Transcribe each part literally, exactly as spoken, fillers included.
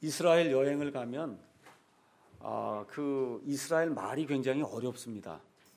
이스라엘 여행을 가면 아, 그 이스라엘 말이 굉장히 어렵습니다.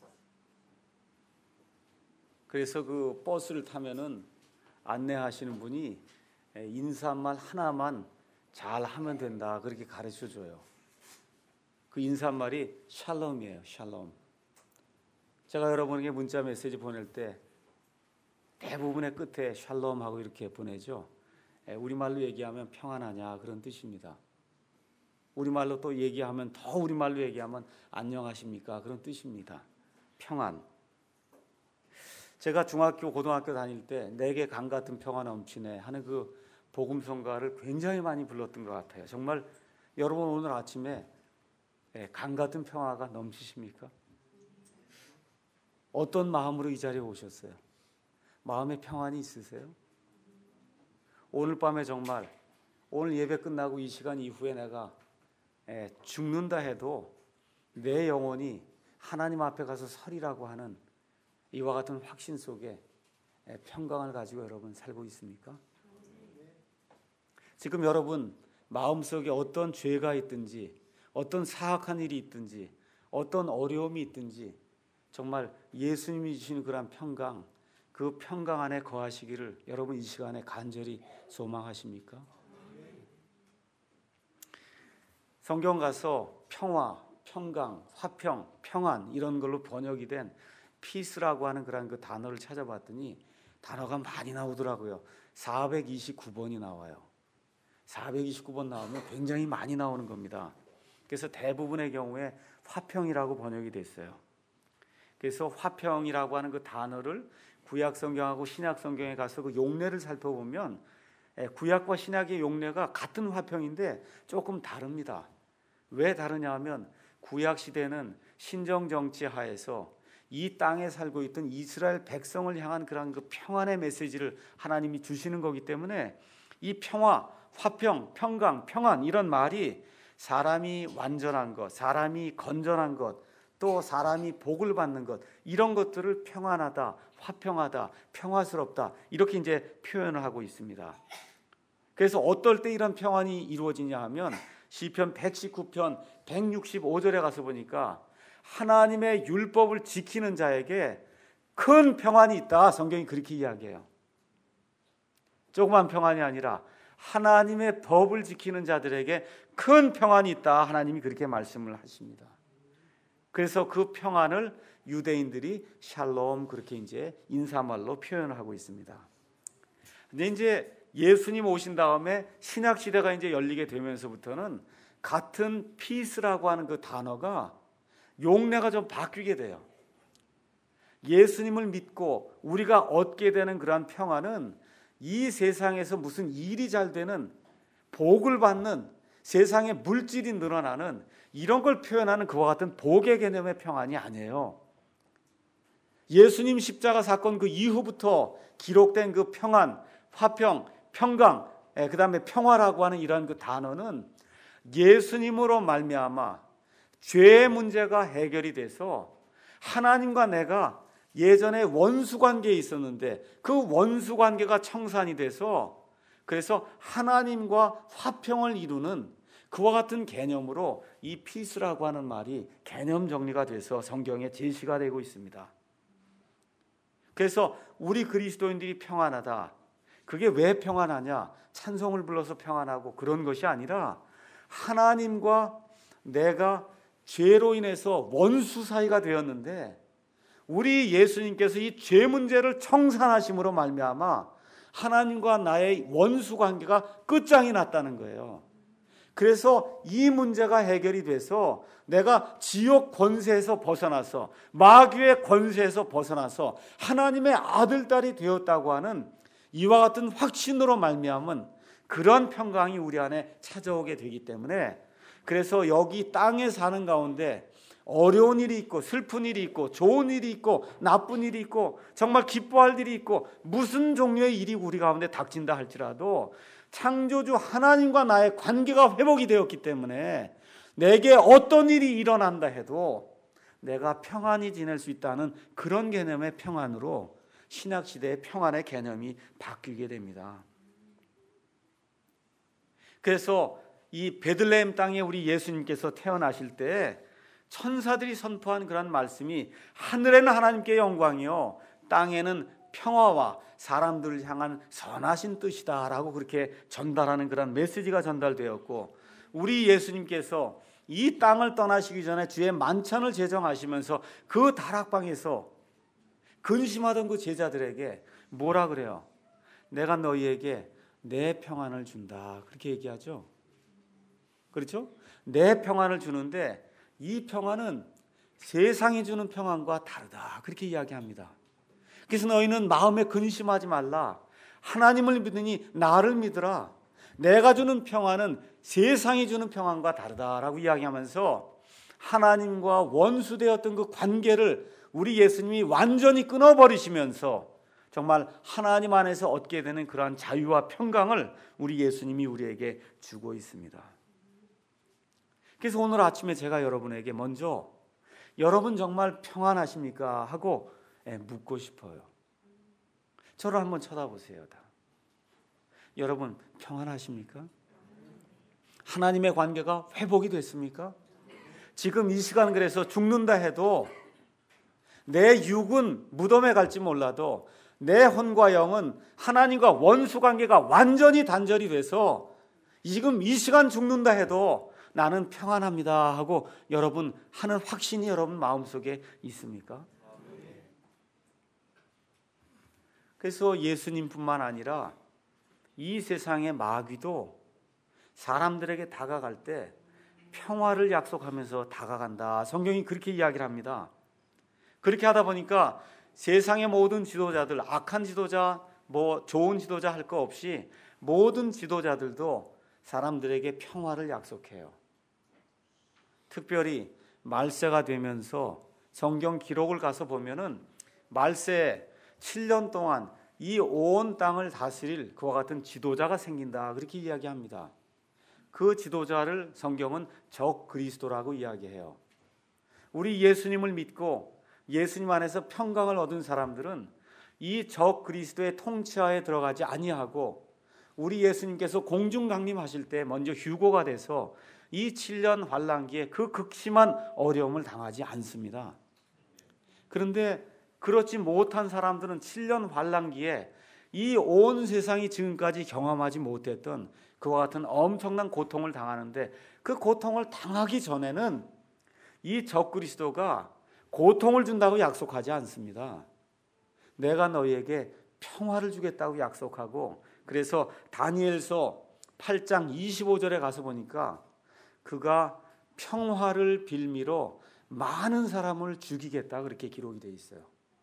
그래서 그 버스를 타면은 안내하시는 분이 인사말 하나만 잘 하면 된다 그렇게 가르쳐 줘요. 그 인사말이 샬롬이에요. 샬롬. 제가 여러분에게 문자 메시지 보낼 때 대부분의 끝에 샬롬하고 이렇게 보내죠. 우리말로 얘기하면 평안하냐 그런 뜻입니다. 우리말로 또 얘기하면 더 우리말로 얘기하면 안녕하십니까 그런 뜻입니다. 평안. 제가 중학교 고등학교 다닐 때 내게 강 같은 평화 넘치네 하는 그 복음성가를 굉장히 많이 불렀던 것 같아요. 정말 여러분 오늘 아침에 강 같은 평화가 넘치십니까? 어떤 마음으로 이 자리에 오셨어요? 마음에 평안이 있으세요? 오늘 밤에 정말 오늘 예배 끝나고 이 시간 이후에 내가 죽는다 해도 내 영혼이 하나님 앞에 가서 서리라고 하는 이와 같은 확신 속에 평강을 가지고 여러분 살고 있습니까? 지금 여러분 마음속에 어떤 죄가 있든지 어떤 사악한 일이 있든지 어떤 어려움이 있든지 정말 예수님이 주시는 그런 평강, 그 평강 안에 거하시기를 여러분 이 시간에 간절히 소망하십니까? 성경 가서 평화, 평강, 화평, 평안 이런 걸로 번역이 된 피스라고 하는 그런 그 단어를 찾아봤더니 단어가 많이 나오더라고요. 사백이십구 번이 나와요. 사백이십구 번 나오면 굉장히 많이 나오는 겁니다. 그래서 대부분의 경우에 화평이라고 번역이 됐어요. 그래서 화평이라고 하는 그 단어를 구약 성경하고 신약 성경에 가서 그 용례를 살펴보면 구약과 신약의 용례가 같은 화평인데 조금 다릅니다. 왜 다르냐 하면 구약 시대는 신정 정치 하에서 이 땅에 살고 있던 이스라엘 백성을 향한 그런 그 평안의 메시지를 하나님이 주시는 거기 때문에 이 평화, 화평, 평강, 평안 이런 말이 사람이 완전한 것, 사람이 건전한 것, 또 사람이 복을 받는 것 이런 것들을 평안하다, 화평하다, 평화스럽다 이렇게 이제 표현을 하고 있습니다. 그래서 어떨 때 이런 평안이 이루어지냐 하면 시편 백십구 편 백육십오 절에 가서 보니까 하나님의 율법을 지키는 자에게 큰 평안이 있다. 성경이 그렇게 이야기해요. 조그만 평안이 아니라 하나님의 법을 지키는 자들에게 큰 평안이 있다. 하나님이 그렇게 말씀을 하십니다. 그래서 그 평안을 유대인들이 샬롬 그렇게 이제 인사말로 표현을 하고 있습니다. 근데 이제 예수님 오신 다음에 신약 시대가 이제 열리게 되면서부터는 같은 피스라고 하는 그 단어가 용례가 좀 바뀌게 돼요. 예수님을 믿고 우리가 얻게 되는 그러한 평안은 이 세상에서 무슨 일이 잘 되는 복을 받는 세상에 물질이 늘어나는 이런 걸 표현하는 그와 같은 복의 개념의 평안이 아니에요. 예수님 십자가 사건 그 이후부터 기록된 그 평안, 화평, 평강, 그 다음에 평화라고 하는 이런 그 단어는 예수님으로 말미암아 죄의 문제가 해결이 돼서 하나님과 내가 예전에 원수 관계에 있었는데 그 원수 관계가 청산이 돼서 그래서 하나님과 화평을 이루는 그와 같은 개념으로 이 피스라고 하는 말이 개념 정리가 돼서 성경에 제시가 되고 있습니다. 그래서 우리 그리스도인들이 평안하다. 그게 왜 평안하냐? 찬송을 불러서 평안하고 그런 것이 아니라 하나님과 내가 죄로 인해서 원수 사이가 되었는데 우리 예수님께서 이 죄 문제를 청산하심으로 말미암아 하나님과 나의 원수 관계가 끝장이 났다는 거예요. 그래서 이 문제가 해결이 돼서 내가 지옥 권세에서 벗어나서 마귀의 권세에서 벗어나서 하나님의 아들, 딸이 되었다고 하는 이와 같은 확신으로 말미암은 그런 평강이 우리 안에 찾아오게 되기 때문에 그래서 여기 땅에 사는 가운데 어려운 일이 있고 슬픈 일이 있고 좋은 일이 있고 나쁜 일이 있고 정말 기뻐할 일이 있고 무슨 종류의 일이 우리 가운데 닥친다 할지라도 창조주 하나님과 나의 관계가 회복이 되었기 때문에 내게 어떤 일이 일어난다 해도 내가 평안히 지낼 수 있다는 그런 개념의 평안으로 신약시대의 평안의 개념이 바뀌게 됩니다. 그래서 이 베들레헴 땅에 우리 예수님께서 태어나실 때 천사들이 선포한 그런 말씀이 하늘에는 하나님께 영광이요 땅에는 평화와 사람들을 향한 선하신 뜻이다라고 그렇게 전달하는 그런 메시지가 전달되었고, 우리 예수님께서 이 땅을 떠나시기 전에 주의 만찬을 제정하시면서 그 다락방에서 근심하던 그 제자들에게 뭐라 그래요? 내가 너희에게 내 평안을 준다, 그렇게 얘기하죠. 그렇죠? 내 평안을 주는데 이 평안은 세상이 주는 평안과 다르다, 그렇게 이야기합니다. 그래서 너희는 마음에 근심하지 말라, 하나님을 믿으니 나를 믿으라, 내가 주는 평안은 세상이 주는 평안과 다르다라고 이야기하면서 하나님과 원수되었던 그 관계를 우리 예수님이 완전히 끊어버리시면서 정말 하나님 안에서 얻게 되는 그러한 자유와 평강을 우리 예수님이 우리에게 주고 있습니다. 그래서 오늘 아침에 제가 여러분에게 먼저 여러분 정말 평안하십니까? 하고 묻고 싶어요. 저를 한번 쳐다보세요. 다. 여러분 평안하십니까? 하나님의 관계가 회복이 됐습니까? 지금 이 시간 그래서 죽는다 해도 내 육은 무덤에 갈지 몰라도 내 혼과 영은 하나님과 원수 관계가 완전히 단절이 돼서 지금 이 시간 죽는다 해도 나는 평안합니다 하고 여러분 하는 확신이 여러분 마음속에 있습니까? 그래서 예수님뿐만 아니라 이 세상의 마귀도 사람들에게 다가갈 때 평화를 약속하면서 다가간다. 성경이 그렇게 이야기를 합니다. 그렇게 하다 보니까 세상의 모든 지도자들, 악한 지도자, 뭐 좋은 지도자 할 거 없이 모든 지도자들도 사람들에게 평화를 약속해요. 특별히 말세가 되면서 성경 기록을 가서 보면은 말세 칠 년 동안 이 온 땅을 다스릴 그와 같은 지도자가 생긴다, 그렇게 이야기합니다. 그 지도자를 성경은 적 그리스도라고 이야기해요. 우리 예수님을 믿고 예수님 안에서 평강을 얻은 사람들은 이 적 그리스도의 통치하에 들어가지 아니하고 우리 예수님께서 공중 강림하실 때 먼저 휴거가 돼서 이 칠 년 환란기에 그 극심한 어려움을 당하지 않습니다. 그런데 그렇지 못한 사람들은 칠 년 환란기에 이 온 세상이 지금까지 경험하지 못했던 그와 같은 엄청난 고통을 당하는데, 그 고통을 당하기 전에는 이 적그리스도가 고통을 준다고 약속하지 않습니다. 내가 너희에게 평화를 주겠다고 약속하고, 그래서 다니엘서 팔 장 이십오 절에 가서 보니까 그가 평화를 빌미로 많은 사람을 죽이겠다, 그렇게 기록이 되어 있어요.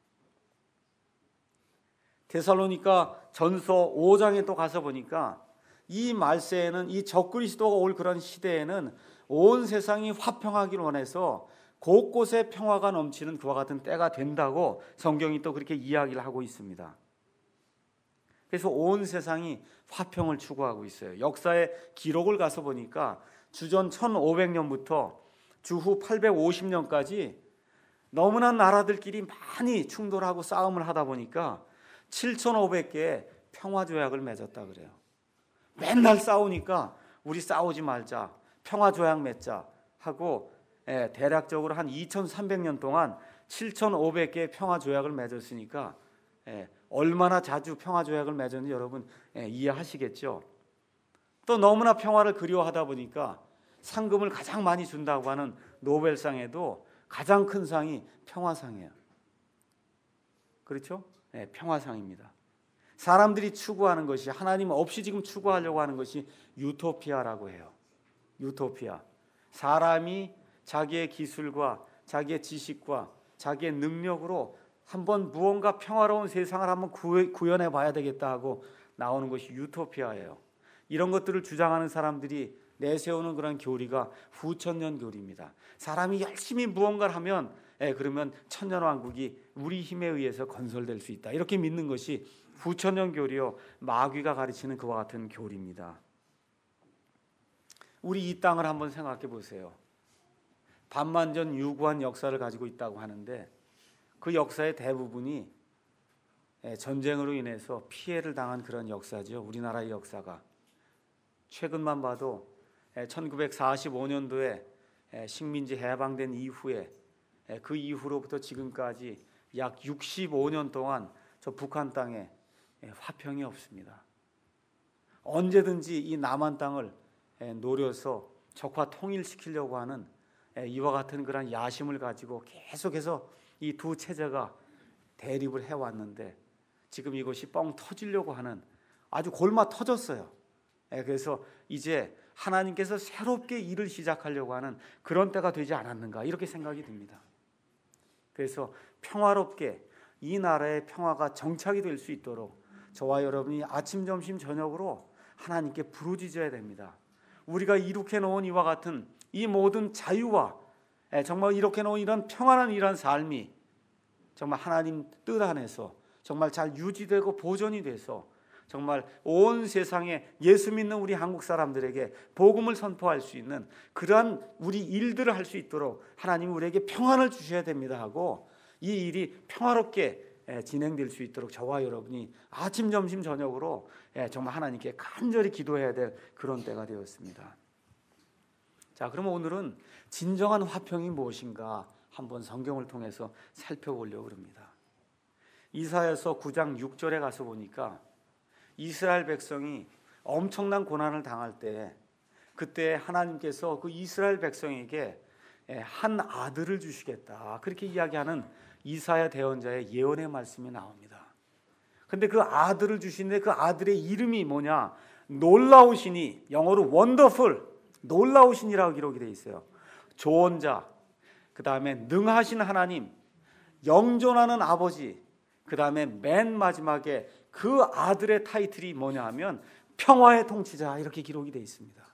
데살로니가 전서 오 장에 또 가서 보니까 이 말세에는, 이 적그리스도가 올 그런 시대에는 온 세상이 화평하기를 원해서 곳곳에 평화가 넘치는 그와 같은 때가 된다고 성경이 또 그렇게 이야기를 하고 있습니다. 그래서 온 세상이 화평을 추구하고 있어요. 역사의 기록을 가서 보니까 주전 천오백 년부터 주후 팔백오십 년까지 너무나 나라들끼리 많이 충돌하고 싸움을 하다 보니까 칠천오백 개의 평화조약을 맺었다 그래요. 맨날 싸우니까 우리 싸우지 말자, 평화조약 맺자 하고 예, 대략적으로 한 이천삼백 년 동안 칠천오백 개의 평화조약을 맺었으니까 예, 얼마나 자주 평화조약을 맺었는지 여러분 예, 이해하시겠죠. 또 너무나 평화를 그리워하다 보니까 상금을 가장 많이 준다고 하는 노벨상에도 가장 큰 상이 평화상이에요. 그렇죠? 네, 평화상입니다. 사람들이 추구하는 것이, 하나님 없이 지금 추구하려고 하는 것이 유토피아라고 해요. 유토피아. 사람이 자기의 기술과 자기의 지식과 자기의 능력으로 한번 무언가 평화로운 세상을 한번 구현해 봐야 되겠다 하고 나오는 것이 유토피아예요. 이런 것들을 주장하는 사람들이 내세우는 그런 교리가 후천년 교리입니다. 사람이 열심히 무언가를 하면 예, 그러면 천년왕국이 우리 힘에 의해서 건설될 수 있다, 이렇게 믿는 것이 후천년 교리요, 마귀가 가르치는 그와 같은 교리입니다. 우리 이 땅을 한번 생각해 보세요. 반만전 유구한 역사를 가지고 있다고 하는데 그 역사의 대부분이 전쟁으로 인해서 피해를 당한 그런 역사죠. 우리나라의 역사가 최근만 봐도 천구백사십오 년도에 식민지 해방된 이후에 그 이후로부터 지금까지 약 육십오 년 동안 저 북한 땅에 화평이 없습니다. 언제든지 이 남한 땅을 노려서 적화 통일시키려고 하는 이와 같은 그런 야심을 가지고 계속해서 이 두 체제가 대립을 해왔는데 지금 이것이 뻥 터지려고 하는 아주 골마 터졌어요. 그래서 이제 하나님께서 새롭게 일을 시작하려고 하는 그런 때가 되지 않았는가 이렇게 생각이 듭니다. 그래서 평화롭게 이 나라의 평화가 정착이 될 수 있도록 저와 여러분이 아침, 점심, 저녁으로 하나님께 부르짖어야 됩니다. 우리가 이룩해 놓은 이와 같은 이 모든 자유와 정말 이렇게 놓은 이런 평안한 이런 삶이 정말 하나님 뜻 안에서 정말 잘 유지되고 보존이 돼서 정말 온 세상에 예수 믿는 우리 한국 사람들에게 복음을 선포할 수 있는 그러한 우리 일들을 할 수 있도록 하나님이 우리에게 평안을 주셔야 됩니다 하고 이 일이 평화롭게 진행될 수 있도록 저와 여러분이 아침, 점심, 저녁으로 정말 하나님께 간절히 기도해야 될 그런 때가 되었습니다. 자, 그러면 오늘은 진정한 화평이 무엇인가 한번 성경을 통해서 살펴보려고 합니다. 이사야서 구 장 육 절에 가서 보니까 이스라엘 백성이 엄청난 고난을 당할 때 그때 하나님께서 그 이스라엘 백성에게 한 아들을 주시겠다 그렇게 이야기하는 이사야 대언자의 예언의 말씀이 나옵니다. 근데 그 아들을 주시는데 그 아들의 이름이 뭐냐? 놀라우시니, 영어로 원더풀, 놀라우신이라고 기록이 되어 있어요. 조언자, 그 다음에 능하신 하나님, 영존하는 아버지, 그 다음에 맨 마지막에 그 아들의 타이틀이 뭐냐 하면 평화의 통치자 이렇게 기록이 되어 있습니다.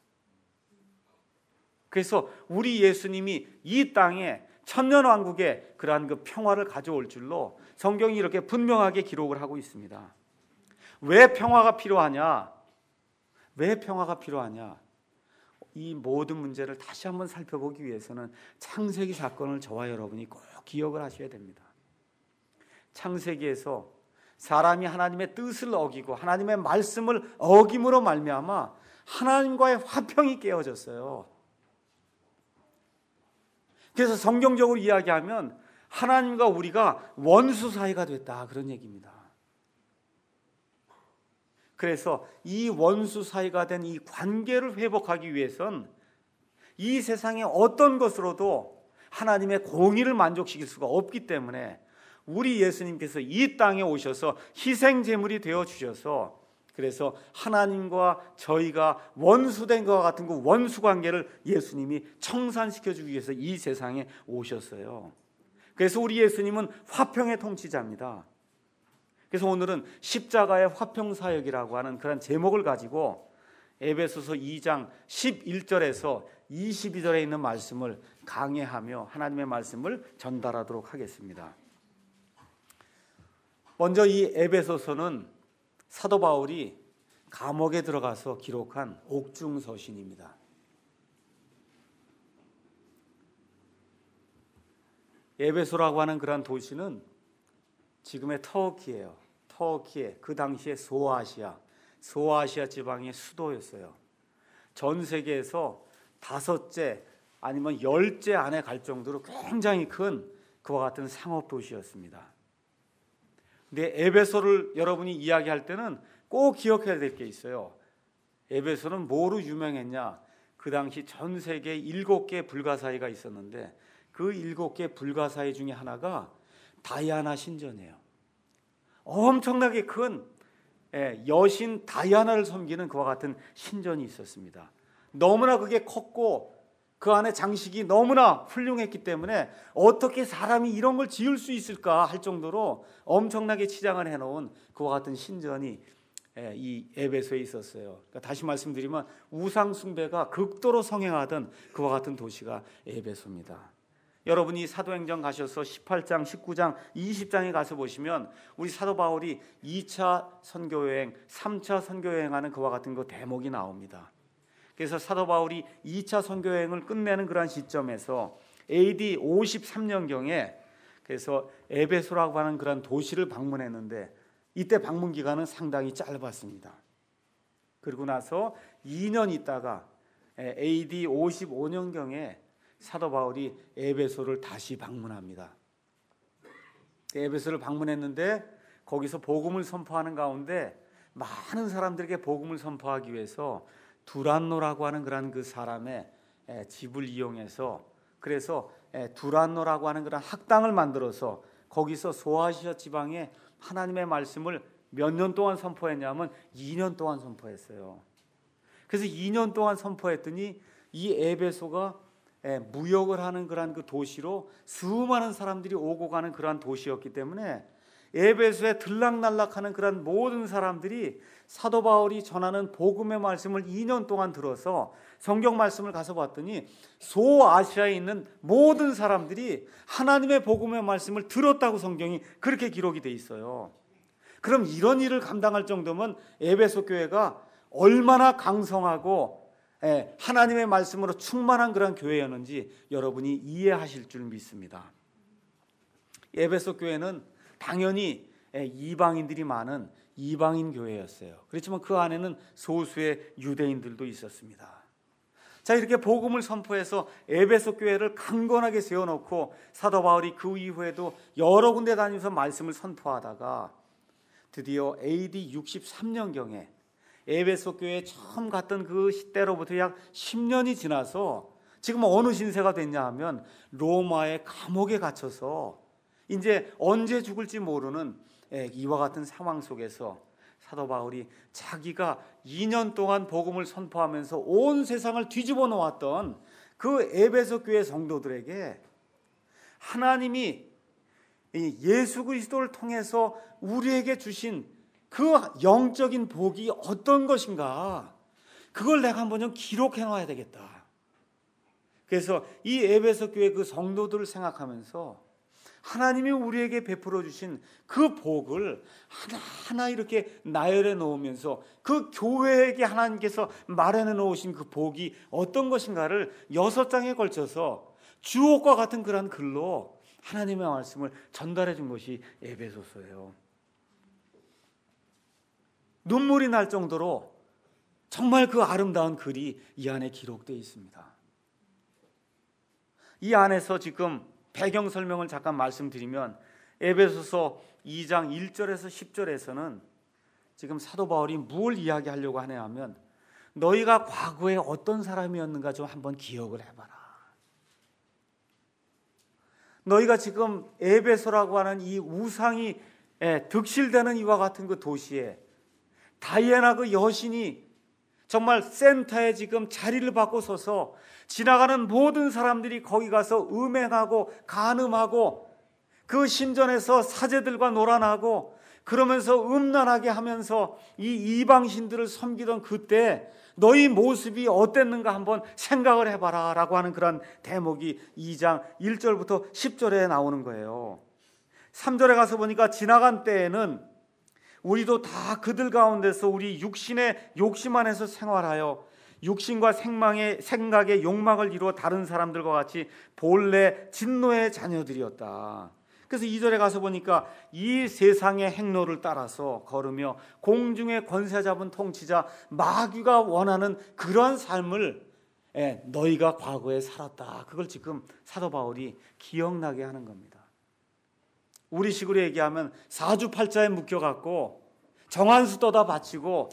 그래서 우리 예수님이 이 땅에 천년왕국에 그러한 그 평화를 가져올 줄로 성경이 이렇게 분명하게 기록을 하고 있습니다. 왜 평화가 필요하냐? 왜 평화가 필요하냐? 이 모든 문제를 다시 한번 살펴보기 위해서는 창세기 사건을 저와 여러분이 꼭 기억을 하셔야 됩니다. 창세기에서 사람이 하나님의 뜻을 어기고 하나님의 말씀을 어김으로 말미암아 하나님과의 화평이 깨어졌어요. 그래서 성경적으로 이야기하면 하나님과 우리가 원수 사이가 됐다 그런 얘기입니다. 그래서 이 원수 사이가 된 이 관계를 회복하기 위해선 이 세상의 어떤 것으로도 하나님의 공의를 만족시킬 수가 없기 때문에 우리 예수님께서 이 땅에 오셔서 희생 제물이 되어 주셔서 그래서 하나님과 저희가 원수된 것과 같은 그 원수 관계를 예수님이 청산시켜 주기 위해서 이 세상에 오셨어요. 그래서 우리 예수님은 화평의 통치자입니다. 그래서 오늘은 십자가의 화평사역이라고 하는 그런 제목을 가지고 에베소서 이 장 십일 절에서 이십이 절에 있는 말씀을 강해하며 하나님의 말씀을 전달하도록 하겠습니다. 먼저 이 에베소서는 사도 바울이 감옥에 들어가서 기록한 옥중서신입니다. 에베소라고 하는 그러한 도시는 지금의 터키예요. 터키의 그 당시의 소아시아, 소아시아 지방의 수도였어요. 전 세계에서 다섯째 아니면 열째 안에 갈 정도로 굉장히 큰 그와 같은 상업 도시였습니다. 근데 에베소를 여러분이 이야기할 때는 꼭 기억해야 될 게 있어요. 에베소는 뭐로 유명했냐? 그 당시 전 세계에 일곱 개 불가사의가 있었는데 그 일곱 개 불가사의 중에 하나가 다이아나 신전이에요. 엄청나게 큰 여신 다이아나를 섬기는 그와 같은 신전이 있었습니다. 너무나 그게 컸고 그 안에 장식이 너무나 훌륭했기 때문에 어떻게 사람이 이런 걸 지을 수 있을까 할 정도로 엄청나게 치장을 해놓은 그와 같은 신전이 이 에베소에 있었어요. 그러니까 다시 말씀드리면 우상 숭배가 극도로 성행하던 그와 같은 도시가 에베소입니다. 여러분이 사도행전 가셔서 십팔 장, 십구 장, 이십 장에 가서 보시면 우리 사도 바울이 이 차 선교여행, 삼 차 선교여행하는 그와 같은 그 대목이 나옵니다. 그래서 사도 바울이 이 차 선교여행을 끝내는 그런 시점에서 에이디 오십삼 년경에 그래서 에베소라고 하는 그런 도시를 방문했는데 이때 방문 기간은 상당히 짧았습니다. 그리고 나서 이 년 있다가 에이디 오십오 년경에 사도 바울이 에베소를 다시 방문합니다. 에베소를 방문했는데 거기서 복음을 선포하는 가운데 많은 사람들에게 복음을 선포하기 위해서 두란노라고 하는 그런 그 사람의 집을 이용해서, 그래서 두란노라고 하는 그런 학당을 만들어서 거기서 소아시아 지방에 하나님의 말씀을 몇 년 동안 선포했냐면 이 년 동안 선포했어요. 그래서 이 년 동안 선포했더니 이 에베소가 무역을 하는 그러한 그 도시로 수많은 사람들이 오고 가는 그러한 도시였기 때문에 에베소에 들락날락하는 그런 모든 사람들이 사도 바울이 전하는 복음의 말씀을 이 년 동안 들어서 성경 말씀을 가서 봤더니 소아시아에 있는 모든 사람들이 하나님의 복음의 말씀을 들었다고 성경이 그렇게 기록이 돼 있어요. 그럼 이런 일을 감당할 정도면 에베소 교회가 얼마나 강성하고 하나님의 말씀으로 충만한 그런 교회였는지 여러분이 이해하실 줄 믿습니다. 에베소 교회는 당연히 이방인들이 많은 이방인 교회였어요. 그렇지만 그 안에는 소수의 유대인들도 있었습니다. 자, 이렇게 복음을 선포해서 에베소 교회를 강건하게 세워놓고 사도 바울이 그 이후에도 여러 군데 다니면서 말씀을 선포하다가 드디어 에이디 육십삼 년경에 에베소 교회에 처음 갔던 그 시대로부터 약 십 년이 지나서 지금 어느 신세가 됐냐 하면 로마의 감옥에 갇혀서 이제 언제 죽을지 모르는 이와 같은 상황 속에서 사도 바울이 자기가 이 년 동안 복음을 선포하면서 온 세상을 뒤집어 놓았던 그 에베소 교회 성도들에게 하나님이 예수 그리스도를 통해서 우리에게 주신 그 영적인 복이 어떤 것인가, 그걸 내가 한번 좀 기록해 놔야 되겠다. 그래서 이 에베소 교회 그 성도들을 생각하면서 하나님이 우리에게 베풀어 주신 그 복을 하나하나 이렇게 나열해 놓으면서 그 교회에게 하나님께서 마련해 놓으신 그 복이 어떤 것인가를 여섯 장에 걸쳐서 주옥과 같은 그런 글로 하나님의 말씀을 전달해 준 것이 에베소서예요. 눈물이 날 정도로 정말 그 아름다운 글이 이 안에 기록되어 있습니다. 이 안에서 지금 배경 설명을 잠깐 말씀드리면 에베소서 이 장 일 절에서 십 절에서는 지금 사도 바울이 뭘 이야기하려고 하냐 하면 너희가 과거에 어떤 사람이었는가 좀 한번 기억을 해봐라. 너희가 지금 에베소라고 하는 이 우상이 득실되는 이와 같은 그 도시에 다이애나 그 여신이 정말 센터에 지금 자리를 받고 서서 지나가는 모든 사람들이 거기 가서 음행하고 간음하고 그 신전에서 사제들과 놀아나고 그러면서 음란하게 하면서 이 이방신들을 섬기던 그때 너희 모습이 어땠는가 한번 생각을 해봐라 라고 하는 그런 대목이 이 장 일 절부터 십 절에 나오는 거예요. 삼 절에 가서 보니까 지나간 때에는 우리도 다 그들 가운데서 우리 육신의 욕심 안에서 생활하여 육신과 생망의 생각의 욕망을 이루어 다른 사람들과 같이 본래 진노의 자녀들이었다. 그래서 이 절에 가서 보니까 이 세상의 행로를 따라서 걸으며 공중의 권세 잡은 통치자 마귀가 원하는 그러한 삶을 너희가 과거에 살았다. 그걸 지금 사도 바울이 기억나게 하는 겁니다. 우리식으로 얘기하면 사주팔자에 묶여갖고 정한수 떠다 바치고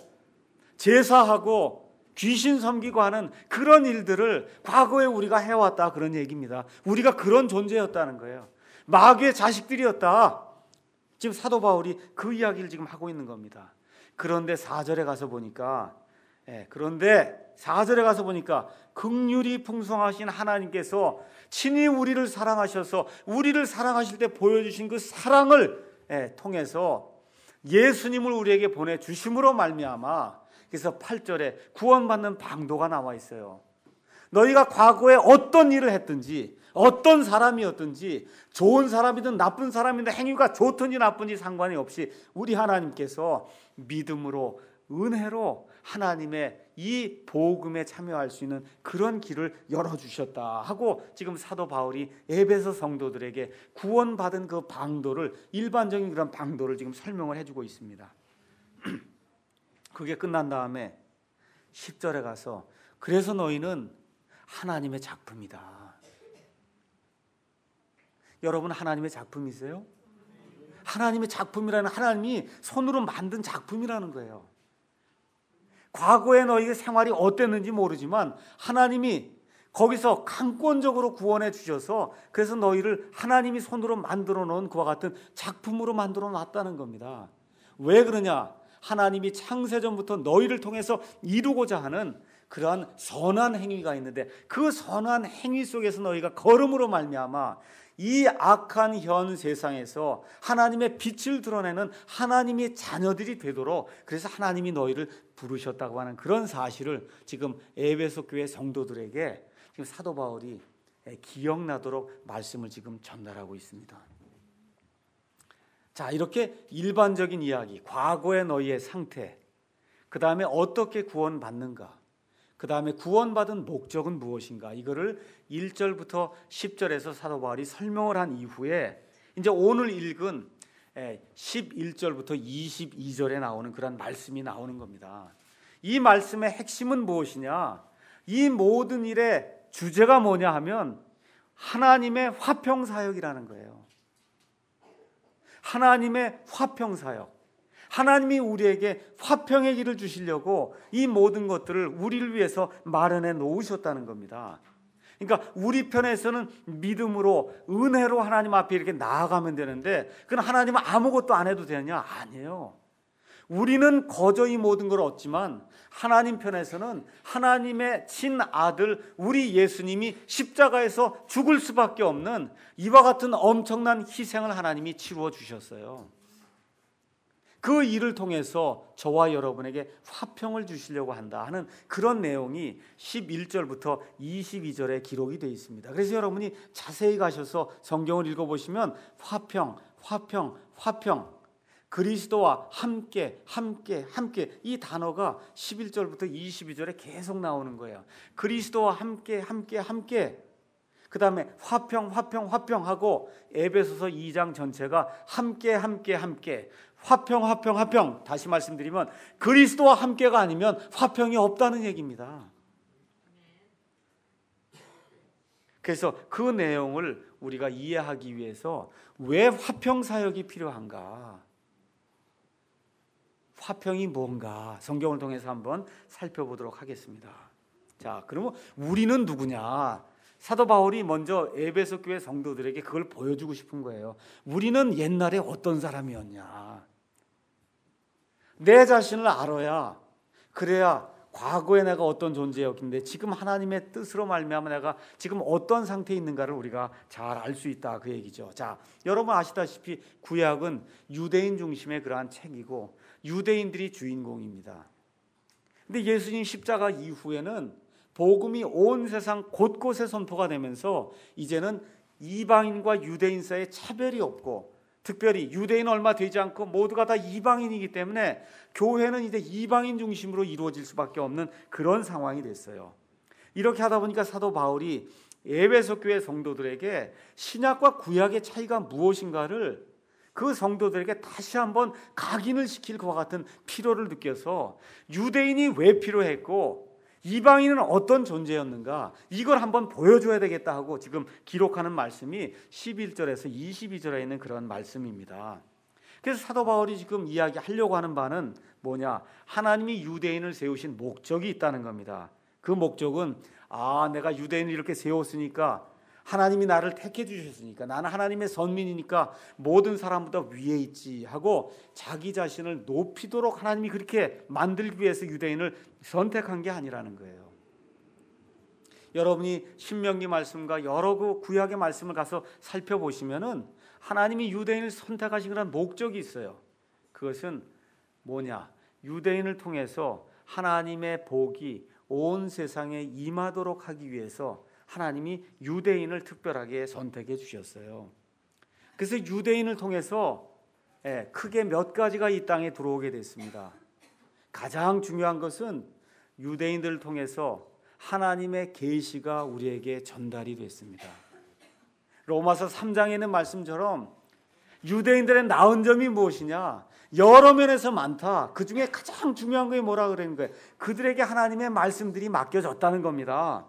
제사하고 귀신 섬기고 하는 그런 일들을 과거에 우리가 해왔다, 그런 얘기입니다. 우리가 그런 존재였다는 거예요. 마귀의 자식들이었다. 지금 사도 바울이 그 이야기를 지금 하고 있는 겁니다. 그런데 사 절에 가서 보니까 예, 그런데 사 절에 가서 보니까 긍휼이 풍성하신 하나님께서 친히 우리를 사랑하셔서 우리를 사랑하실 때 보여주신 그 사랑을 예, 통해서 예수님을 우리에게 보내주심으로 말미암아, 그래서 팔 절에 구원받는 방도가 나와 있어요. 너희가 과거에 어떤 일을 했든지 어떤 사람이었든지 좋은 사람이든 나쁜 사람이든 행위가 좋든지 나쁜지 상관이 없이 우리 하나님께서 믿음으로 은혜로 하나님의 이 복음에 참여할 수 있는 그런 길을 열어주셨다 하고 지금 사도 바울이 에베소 성도들에게 구원받은 그 방도를, 일반적인 그런 방도를 지금 설명을 해주고 있습니다. 그게 끝난 다음에 십 절에 가서 그래서 너희는 하나님의 작품이다. 여러분 하나님의 작품이세요? 하나님의 작품이라는, 하나님이 손으로 만든 작품이라는 거예요. 과거에 너희의 생활이 어땠는지 모르지만 하나님이 거기서 강권적으로 구원해 주셔서 그래서 너희를 하나님이 손으로 만들어 놓은 그와 같은 작품으로 만들어 놨다는 겁니다. 왜 그러냐? 하나님이 창세전부터 너희를 통해서 이루고자 하는 그러한 선한 행위가 있는데 그 선한 행위 속에서 너희가 걸음으로 말미암아 이 악한 현 세상에서 하나님의 빛을 드러내는 하나님의 자녀들이 되도록, 그래서 하나님이 너희를 부르셨다고 하는 그런 사실을 지금 에베소 교회 성도들에게 지금 사도 바울이 기억나도록 말씀을 지금 전달하고 있습니다. 자, 이렇게 일반적인 이야기, 과거의 너희의 상태, 그 다음에 어떻게 구원받는가, 그 다음에 구원받은 목적은 무엇인가, 이거를 일 절부터 십 절에서 사도 바울이 설명을 한 이후에 이제 오늘 읽은 십일 절부터 이십이 절에 나오는 그런 말씀이 나오는 겁니다. 이 말씀의 핵심은 무엇이냐? 이 모든 일의 주제가 뭐냐 하면 하나님의 화평사역이라는 거예요. 하나님의 화평사역. 하나님이 우리에게 화평의 길을 주시려고 이 모든 것들을 우리를 위해서 마련해 놓으셨다는 겁니다. 그러니까 우리 편에서는 믿음으로 은혜로 하나님 앞에 이렇게 나아가면 되는데 그건 하나님은 아무것도 안 해도 되느냐? 아니에요. 우리는 거저 이 모든 걸 얻지만 하나님 편에서는 하나님의 친아들 우리 예수님이 십자가에서 죽을 수밖에 없는 이와 같은 엄청난 희생을 하나님이 치루어 주셨어요. 그 일을 통해서 저와 여러분에게 화평을 주시려고 한다 하는 그런 내용이 십일 절부터 이십이 절에 기록이 되어 있습니다. 그래서 여러분이 자세히 가셔서 성경을 읽어보시면 화평, 화평, 화평, 그리스도와 함께, 함께, 함께, 이 단어가 십일 절부터 이십이 절에 계속 나오는 거예요. 그리스도와 함께, 함께, 함께, 그 다음에 화평, 화평, 화평하고 에베소서 이 장 전체가 함께, 함께, 함께, 화평, 화평, 화평. 다시 말씀드리면 그리스도와 함께가 아니면 화평이 없다는 얘기입니다. 그래서 그 내용을 우리가 이해하기 위해서 왜 화평 사역이 필요한가, 화평이 뭔가 성경을 통해서 한번 살펴보도록 하겠습니다. 자, 그러면 우리는 누구냐? 사도 바울이 먼저 에베소 교회 성도들에게 그걸 보여주고 싶은 거예요. 우리는 옛날에 어떤 사람이었냐? 내 자신을 알아야, 그래야 과거에 내가 어떤 존재였는데 지금 하나님의 뜻으로 말미암아 내가 지금 어떤 상태에 있는가를 우리가 잘 알 수 있다, 그 얘기죠. 자, 여러분 아시다시피 구약은 유대인 중심의 그러한 책이고 유대인들이 주인공입니다. 근데 예수님 십자가 이후에는 복음이 온 세상 곳곳에 선포가 되면서 이제는 이방인과 유대인 사이에 차별이 없고, 특별히 유대인 얼마 되지 않고 모두가 다 이방인이기 때문에 교회는 이제 이방인 중심으로 이루어질 수밖에 없는 그런 상황이 됐어요. 이렇게 하다 보니까 사도 바울이 에베소 교회 성도들에게 신약과 구약의 차이가 무엇인가를 그 성도들에게 다시 한번 각인을 시킬 것과 같은 필요를 느껴서 유대인이 왜 필요했고 이방인은 어떤 존재였는가, 이걸 한번 보여줘야 되겠다 하고 지금 기록하는 말씀이 십일 절에서 이십이 절에 있는 그런 말씀입니다. 그래서 사도 바울이 지금 이야기하려고 하는 바는 뭐냐? 하나님이 유대인을 세우신 목적이 있다는 겁니다. 그 목적은 아, 내가 유대인을 이렇게 세웠으니까, 하나님이 나를 택해 주셨으니까, 나는 하나님의 선민이니까 모든 사람보다 위에 있지 하고 자기 자신을 높이도록 하나님이 그렇게 만들기 위해서 유대인을 선택한 게 아니라는 거예요. 여러분이 신명기 말씀과 여러 그 구약의 말씀을 가서 살펴보시면은 하나님이 유대인을 선택하신 그런 목적이 있어요. 그것은 뭐냐? 유대인을 통해서 하나님의 복이 온 세상에 임하도록 하기 위해서 하나님이 유대인을 특별하게 선택해 주셨어요. 그래서 유대인을 통해서 크게 몇 가지가 이 땅에 들어오게 됐습니다. 가장 중요한 것은 유대인들을 통해서 하나님의 계시가 우리에게 전달이 됐습니다. 로마서 삼 장에 있는 말씀처럼 유대인들의 나은 점이 무엇이냐? 여러 면에서 많다. 그 중에 가장 중요한 게 뭐라 그러는 거예요? 그들에게 하나님의 말씀들이 맡겨졌다는 겁니다.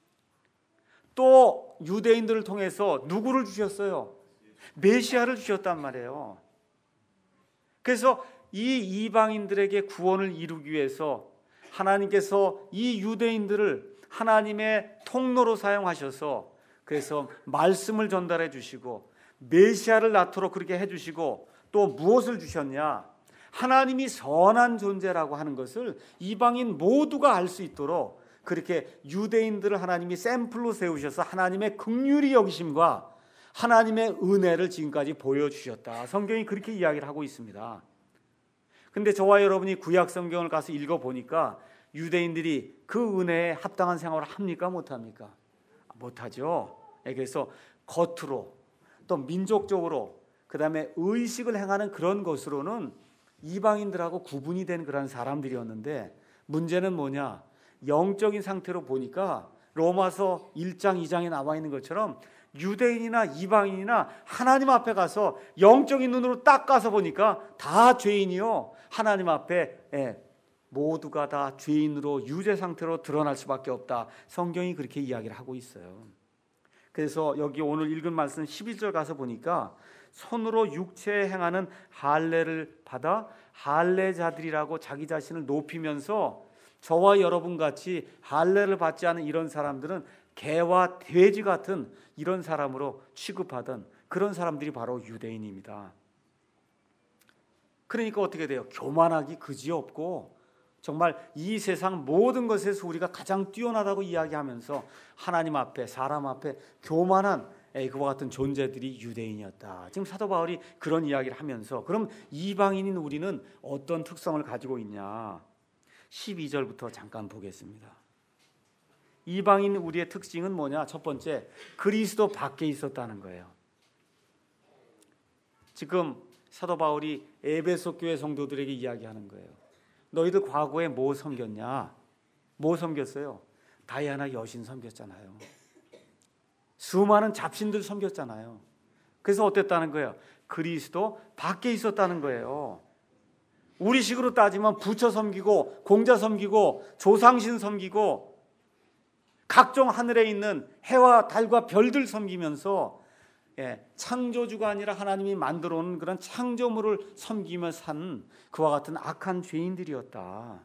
또 유대인들을 통해서 누구를 주셨어요? 메시아를 주셨단 말이에요. 그래서 이 이방인들에게 구원을 이루기 위해서 하나님께서 이 유대인들을 하나님의 통로로 사용하셔서 그래서 말씀을 전달해 주시고 메시아를 낳도록 그렇게 해주시고 또 무엇을 주셨냐? 하나님이 선한 존재라고 하는 것을 이방인 모두가 알 수 있도록 그렇게 유대인들을 하나님이 샘플로 세우셔서 하나님의 긍휼히 여기심과 하나님의 은혜를 지금까지 보여주셨다. 성경이 그렇게 이야기를 하고 있습니다. 근데 저와 여러분이 구약 성경을 가서 읽어보니까 유대인들이 그 은혜에 합당한 생활을 합니까? 못합니까? 못하죠. 그래서 겉으로 또 민족적으로 그 다음에 의식을 행하는 그런 것으로는 이방인들하고 구분이 된 그런 사람들이었는데 문제는 뭐냐? 영적인 상태로 보니까 로마서 일 장 이 장에 나와 있는 것처럼 유대인이나 이방인이나 하나님 앞에 가서 영적인 눈으로 딱 가서 보니까 다 죄인이요. 하나님 앞에 예, 모두가 다 죄인으로 유죄 상태로 드러날 수밖에 없다. 성경이 그렇게 이야기를 하고 있어요. 그래서 여기 오늘 읽은 말씀 십일 절 가서 보니까 손으로 육체에 행하는 할례를 받아 할례자들이라고 자기 자신을 높이면서 저와 여러분 같이 할례를 받지 않은 이런 사람들은 개와 돼지 같은 이런 사람으로 취급하던 그런 사람들이 바로 유대인입니다. 그러니까 어떻게 돼요? 교만하기 그지없고 정말 이 세상 모든 것에서 우리가 가장 뛰어나다고 이야기하면서 하나님 앞에 사람 앞에 교만한 그와 같은 존재들이 유대인이었다. 지금 사도 바울이 그런 이야기를 하면서 그럼 이방인인 우리는 어떤 특성을 가지고 있냐? 십이 절부터 잠깐 보겠습니다. 이방인 우리의 특징은 뭐냐? 첫 번째, 그리스도 밖에 있었다는 거예요. 지금 사도 바울이 에베소 교회 성도들에게 이야기하는 거예요. 너희들 과거에 뭐 섬겼냐? 뭐 섬겼어요? 다이아나 여신 섬겼잖아요. 수많은 잡신들 섬겼잖아요. 그래서 어땠다는 거예요? 그리스도 밖에 있었다는 거예요. 우리식으로 따지면 부처 섬기고 공자 섬기고 조상신 섬기고 각종 하늘에 있는 해와 달과 별들 섬기면서 예, 창조주가 아니라 하나님이 만들어 놓은 그런 창조물을 섬기며 산 그와 같은 악한 죄인들이었다.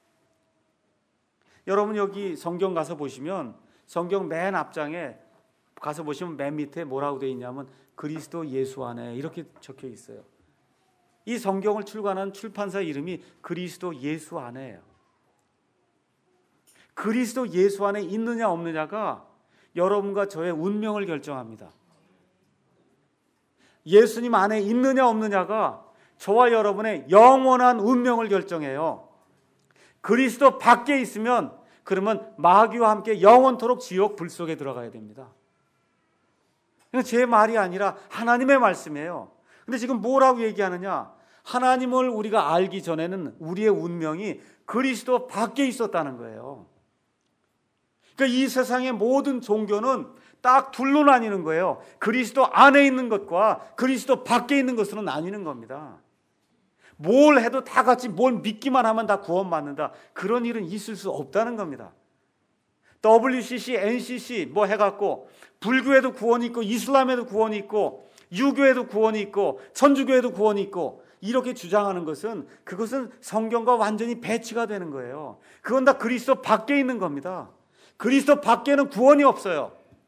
여러분 여기 성경 가서 보시면 성경 맨 앞장에 가서 보시면 맨 밑에 뭐라고 되어 있냐면 그리스도 예수 안에 이렇게 적혀 있어요. 이 성경을 출간한 출판사 이름이 그리스도 예수 안에예요. 그리스도 예수 안에 있느냐 없느냐가 여러분과 저의 운명을 결정합니다. 예수님 안에 있느냐 없느냐가 저와 여러분의 영원한 운명을 결정해요. 그리스도 밖에 있으면 그러면 마귀와 함께 영원토록 지옥 불 속에 들어가야 됩니다. 제 말이 아니라 하나님의 말씀이에요. 근데 지금 뭐라고 얘기하느냐? 하나님을 우리가 알기 전에는 우리의 운명이 그리스도 밖에 있었다는 거예요. 그러니까 이 세상의 모든 종교는 딱 둘로 나뉘는 거예요. 그리스도 안에 있는 것과 그리스도 밖에 있는 것으로 나뉘는 겁니다. 뭘 해도 다 같이 뭘 믿기만 하면 다 구원받는다. 그런 일은 있을 수 없다는 겁니다. 더블유씨씨, 엔씨씨 뭐 해갖고 불교에도 구원이 있고 이슬람에도 구원이 있고 유교에도 구원이 있고 천주교에도 구원이 있고 이렇게 주장하는 것은 그것은 성경과 완전히 배치가 되는 거예요. 그건 다 그리스도 밖에 있는 겁니다. 그리스도 밖에는 구원이 없어요.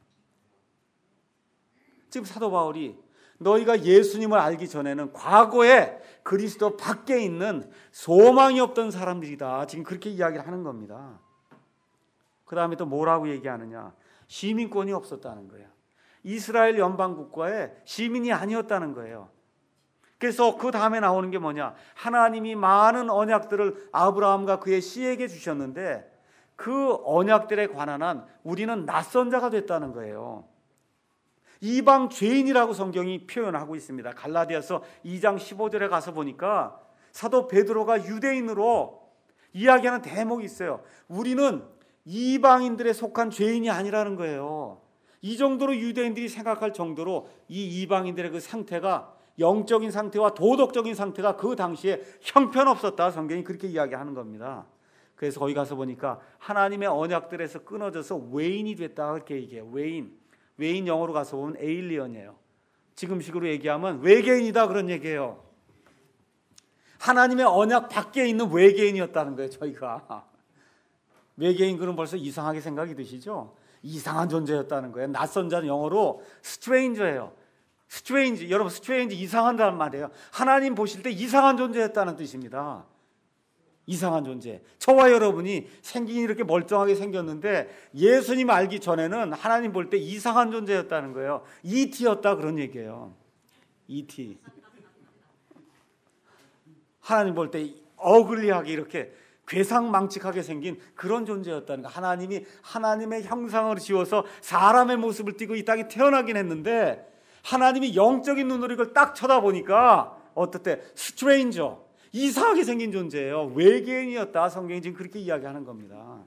지금 사도 바울이 너희가 예수님을 알기 전에는 과거에 그리스도 밖에 있는 소망이 없던 사람들이다. 지금 그렇게 이야기를 하는 겁니다. 그 다음에 또 뭐라고 얘기하느냐? 시민권이 없었다는 거예요. 이스라엘 연방 국가의 시민이 아니었다는 거예요. 그래서 그 다음에 나오는 게 뭐냐? 하나님이 많은 언약들을 아브라함과 그의 씨에게 주셨는데 그 언약들에 관한 한 우리는 낯선 자가 됐다는 거예요. 이방 죄인이라고 성경이 표현하고 있습니다. 갈라디아서 이 장 십오 절에 가서 보니까 사도 베드로가 유대인으로 이야기하는 대목이 있어요. 우리는 이방인들에 속한 죄인이 아니라는 거예요. 이 정도로 유대인들이 생각할 정도로 이 이방인들의 그 상태가 영적인 상태와 도덕적인 상태가 그 당시에 형편없었다. 성경이 그렇게 이야기하는 겁니다. 그래서 거기 가서 보니까 하나님의 언약들에서 끊어져서 외인이 됐다 그렇게 얘기해요. 외인. 외인 영어로 가서 보면 에일리언이에요. 지금식으로 얘기하면 외계인이다 그런 얘기예요. 하나님의 언약 밖에 있는 외계인이었다는 거예요. 저희가. 외계인 그럼 벌써 이상하게 생각이 드시죠? 이상한 존재였다는 거예요. 낯선 자는 영어로 스트레인저예요. 스트레인지, 여러분 스트레인지 이상한다는 말이에요. 하나님 보실 때 이상한 존재였다는 뜻입니다. 이상한 존재. 저와 여러분이 생긴 이렇게 멀쩡하게 생겼는데 예수님 알기 전에는 하나님 볼 때 이상한 존재였다는 거예요. 이티였다 그런 얘기예요. 이티. 하나님 볼 때 어글리하게 이렇게 괴상망측하게 생긴 그런 존재였다는 거. 하나님이 하나님의 형상을 지어서 사람의 모습을 띠고 이 땅에 태어나긴 했는데 하나님이 영적인 눈으로 이걸 딱 쳐다보니까 어떻대? 스트레인저. 이상하게 생긴 존재예요. 외계인이었다. 성경이 지금 그렇게 이야기하는 겁니다.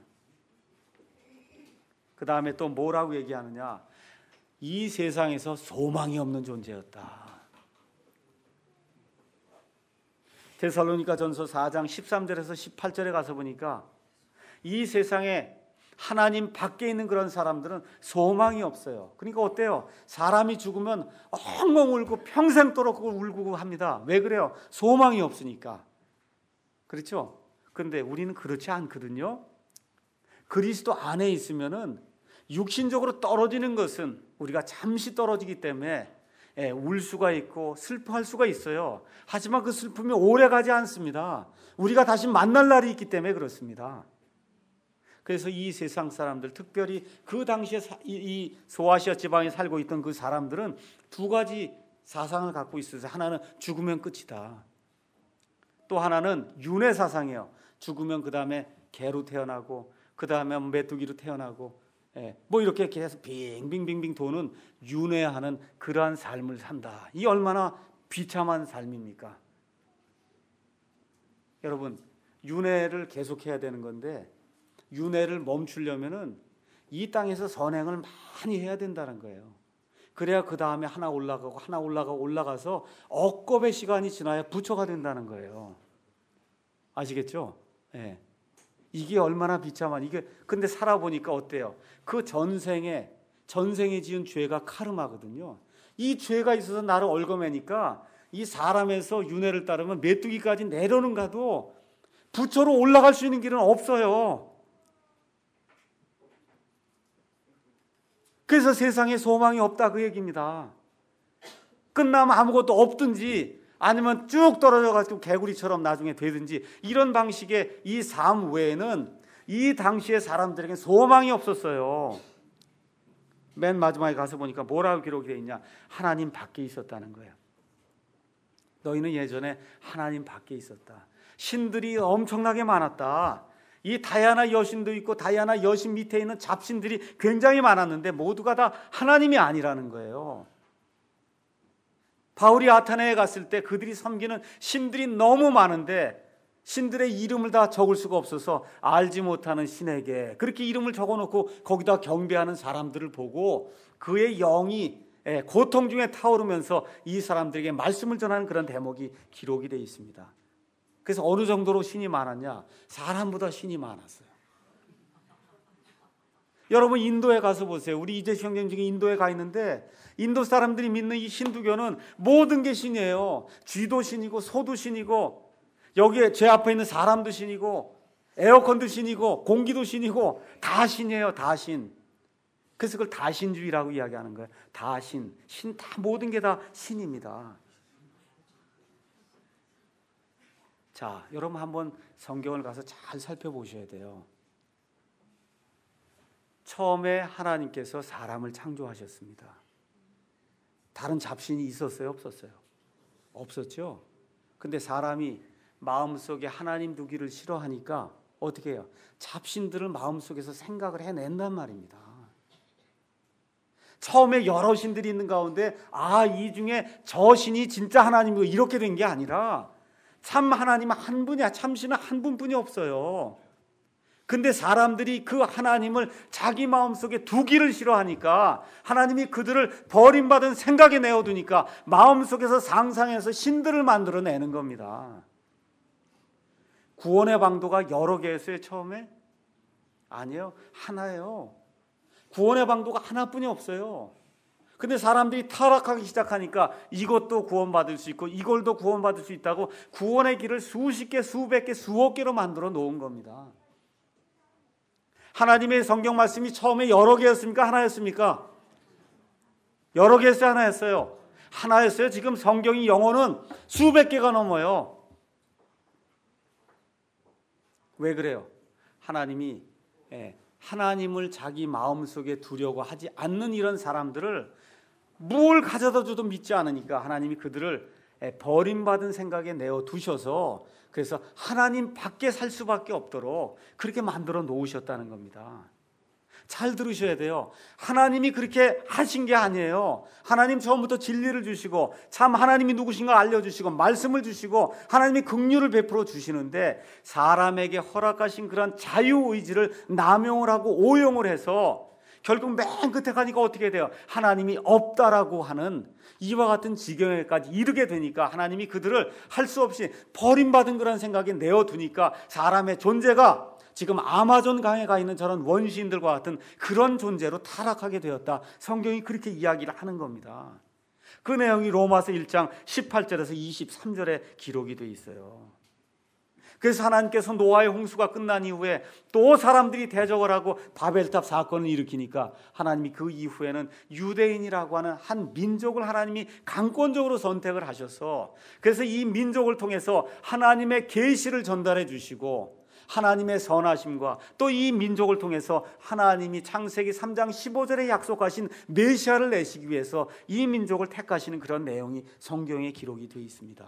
그 다음에 또 뭐라고 얘기하느냐? 이 세상에서 소망이 없는 존재였다. 데살로니가 전서 사 장 십삼 절에서 십팔 절에 가서 보니까 이 세상에 하나님 밖에 있는 그런 사람들은 소망이 없어요. 그러니까 어때요? 사람이 죽으면 엉엉 울고 평생도록 그걸 울고 합니다. 왜 그래요? 소망이 없으니까. 그렇죠? 그런데 우리는 그렇지 않거든요. 그리스도 안에 있으면은 육신적으로 떨어지는 것은 우리가 잠시 떨어지기 때문에 예, 울 수가 있고 슬퍼할 수가 있어요. 하지만 그 슬픔이 오래 가지 않습니다. 우리가 다시 만날 날이 있기 때문에 그렇습니다. 그래서 이 세상 사람들, 특별히 그 당시에 이 소아시아 지방에 살고 있던 그 사람들은 두 가지 사상을 갖고 있어서 하나는 죽으면 끝이다. 또 하나는 윤회 사상이에요. 죽으면 그 다음에 개로 태어나고 그 다음에 메뚜기로 태어나고 예, 뭐 이렇게 계속 빙빙빙빙 도는 윤회하는 그러한 삶을 산다. 이 얼마나 비참한 삶입니까? 여러분, 윤회를 계속해야 되는 건데 윤회를 멈추려면은 이 땅에서 선행을 많이 해야 된다는 거예요. 그래야 그 다음에 하나 올라가고 하나 올라가고 올라가서 억겁의 시간이 지나야 부처가 된다는 거예요. 아시겠죠? 예. 이게 얼마나 비참한 이게. 근데 살아보니까 어때요? 그 전생에 전생에 지은 죄가 카르마거든요. 이 죄가 있어서 나를 얽어매니까 이 사람에서 윤회를 따르면 메뚜기까지 내려는 가도 부처로 올라갈 수 있는 길은 없어요. 그래서 세상에 소망이 없다 그 얘기입니다. 끝나면 아무것도 없든지 아니면 쭉 떨어져가지고 개구리처럼 나중에 되든지 이런 방식의 이 삶 외에는 이 당시의 사람들에게 소망이 없었어요. 맨 마지막에 가서 보니까 뭐라고 기록이 되어 있냐? 하나님 밖에 있었다는 거예요. 너희는 예전에 하나님 밖에 있었다. 신들이 엄청나게 많았다. 이 다이아나 여신도 있고 다이아나 여신 밑에 있는 잡신들이 굉장히 많았는데 모두가 다 하나님이 아니라는 거예요. 바울이 아테네에 갔을 때 그들이 섬기는 신들이 너무 많은데 신들의 이름을 다 적을 수가 없어서 알지 못하는 신에게 그렇게 이름을 적어놓고 거기다 경배하는 사람들을 보고 그의 영이 고통 중에 타오르면서 이 사람들에게 말씀을 전하는 그런 대목이 기록이 되어 있습니다. 그래서 어느 정도로 신이 많았냐? 사람보다 신이 많았어요. 여러분 인도에 가서 보세요. 우리 이재식 형님 중에 인도에 가 있는데 인도 사람들이 믿는 이 힌두교는 모든 게 신이에요. 쥐도 신이고 소도 신이고 여기에 제 앞에 있는 사람도 신이고 에어컨도 신이고 공기도 신이고 다 신이에요. 다 신. 그래서 그걸 다신주의라고 이야기하는 거예요. 다 신. 신 다 모든 게 다 신입니다. 자, 여러분 한번 성경을 가서 잘 살펴보셔야 돼요. 처음에 하나님께서 사람을 창조하셨습니다. 다른 잡신이 있었어요? 없었어요? 없었죠. 근데 사람이 마음속에 하나님 두기를 싫어하니까 어떻게 해요? 잡신들을 마음속에서 생각을 해낸단 말입니다. 처음에 여러 신들이 있는 가운데 아, 이 중에 저 신이 진짜 하나님이고 이렇게 된 게 아니라 참 하나님은 한 분이야. 참신은 한 분뿐이 없어요. 근데 사람들이 그 하나님을 자기 마음속에 두기를 싫어하니까 하나님이 그들을 버림받은 생각에 내어두니까 마음속에서 상상해서 신들을 만들어내는 겁니다. 구원의 방도가 여러 개였어요, 처음에? 아니요, 하나예요. 구원의 방도가 하나뿐이 없어요. 근데 사람들이 타락하기 시작하니까 이것도 구원받을 수 있고 이걸도 구원받을 수 있다고 구원의 길을 수십 개, 수백 개, 수억 개로 만들어 놓은 겁니다. 하나님의 성경 말씀이 처음에 여러 개였습니까? 하나였습니까? 여러 개였어요? 하나였어요? 하나였어요. 지금 성경이 영어는 수백 개가 넘어요. 왜 그래요? 하나님이 하나님을 자기 마음속에 두려고 하지 않는 이런 사람들을 뭘 가져다 줘도 믿지 않으니까 하나님이 그들을 버림받은 생각에 내어두셔서 그래서 하나님 밖에 살 수밖에 없도록 그렇게 만들어 놓으셨다는 겁니다. 잘 들으셔야 돼요. 하나님이 그렇게 하신 게 아니에요. 하나님 처음부터 진리를 주시고 참 하나님이 누구신가 알려주시고 말씀을 주시고 하나님이 긍휼을 베풀어 주시는데 사람에게 허락하신 그런 자유의지를 남용을 하고 오용을 해서 결국 맨 끝에 가니까 어떻게 돼요? 하나님이 없다라고 하는 이와 같은 지경에까지 이르게 되니까 하나님이 그들을 할 수 없이 버림받은 그런 생각에 내어두니까 사람의 존재가 지금 아마존 강에 가 있는 저런 원시인들과 같은 그런 존재로 타락하게 되었다. 성경이 그렇게 이야기를 하는 겁니다. 그 내용이 로마서 일 장 십팔 절에서 이십삼 절에 기록이 되어 있어요. 그래서 하나님께서 노아의 홍수가 끝난 이후에 또 사람들이 대적을 하고 바벨탑 사건을 일으키니까 하나님이 그 이후에는 유대인이라고 하는 한 민족을 하나님이 강권적으로 선택을 하셔서 그래서 이 민족을 통해서 하나님의 계시를 전달해 주시고 하나님의 선하심과 또 이 민족을 통해서 하나님이 창세기 삼 장 십오 절에 약속하신 메시아를 내시기 위해서 이 민족을 택하시는 그런 내용이 성경에 기록이 되어 있습니다.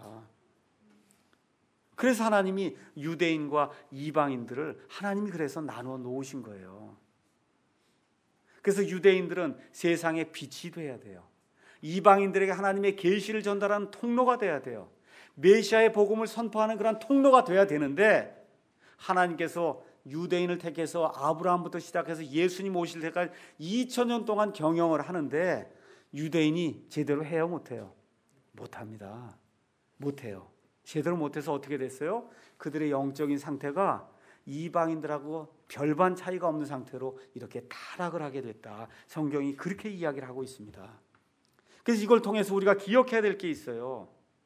그래서 하나님이 유대인과 이방인들을 하나님이 그래서 나누어 놓으신 거예요. 그래서 유대인들은 세상의 빛이 돼야 돼요. 이방인들에게 하나님의 계시를 전달하는 통로가 돼야 돼요. 메시아의 복음을 선포하는 그런 통로가 돼야 되는데 하나님께서 유대인을 택해서 아브라함부터 시작해서 예수님 오실 때까지 이천 년 동안 경영을 하는데 유대인이 제대로 해요, 못해요? 못합니다. 못해요. 제대로 못해서 어떻게 됐어요? 그들의 영적인 상태가 이방인들하고 별반 차이가 없는 상태로 이렇게 타락을 하게 됐다. 성경이 그렇게 이야기를 하고 있습니다. 그래서 이걸 통해서 우리가 기억해야 될 게 있어요.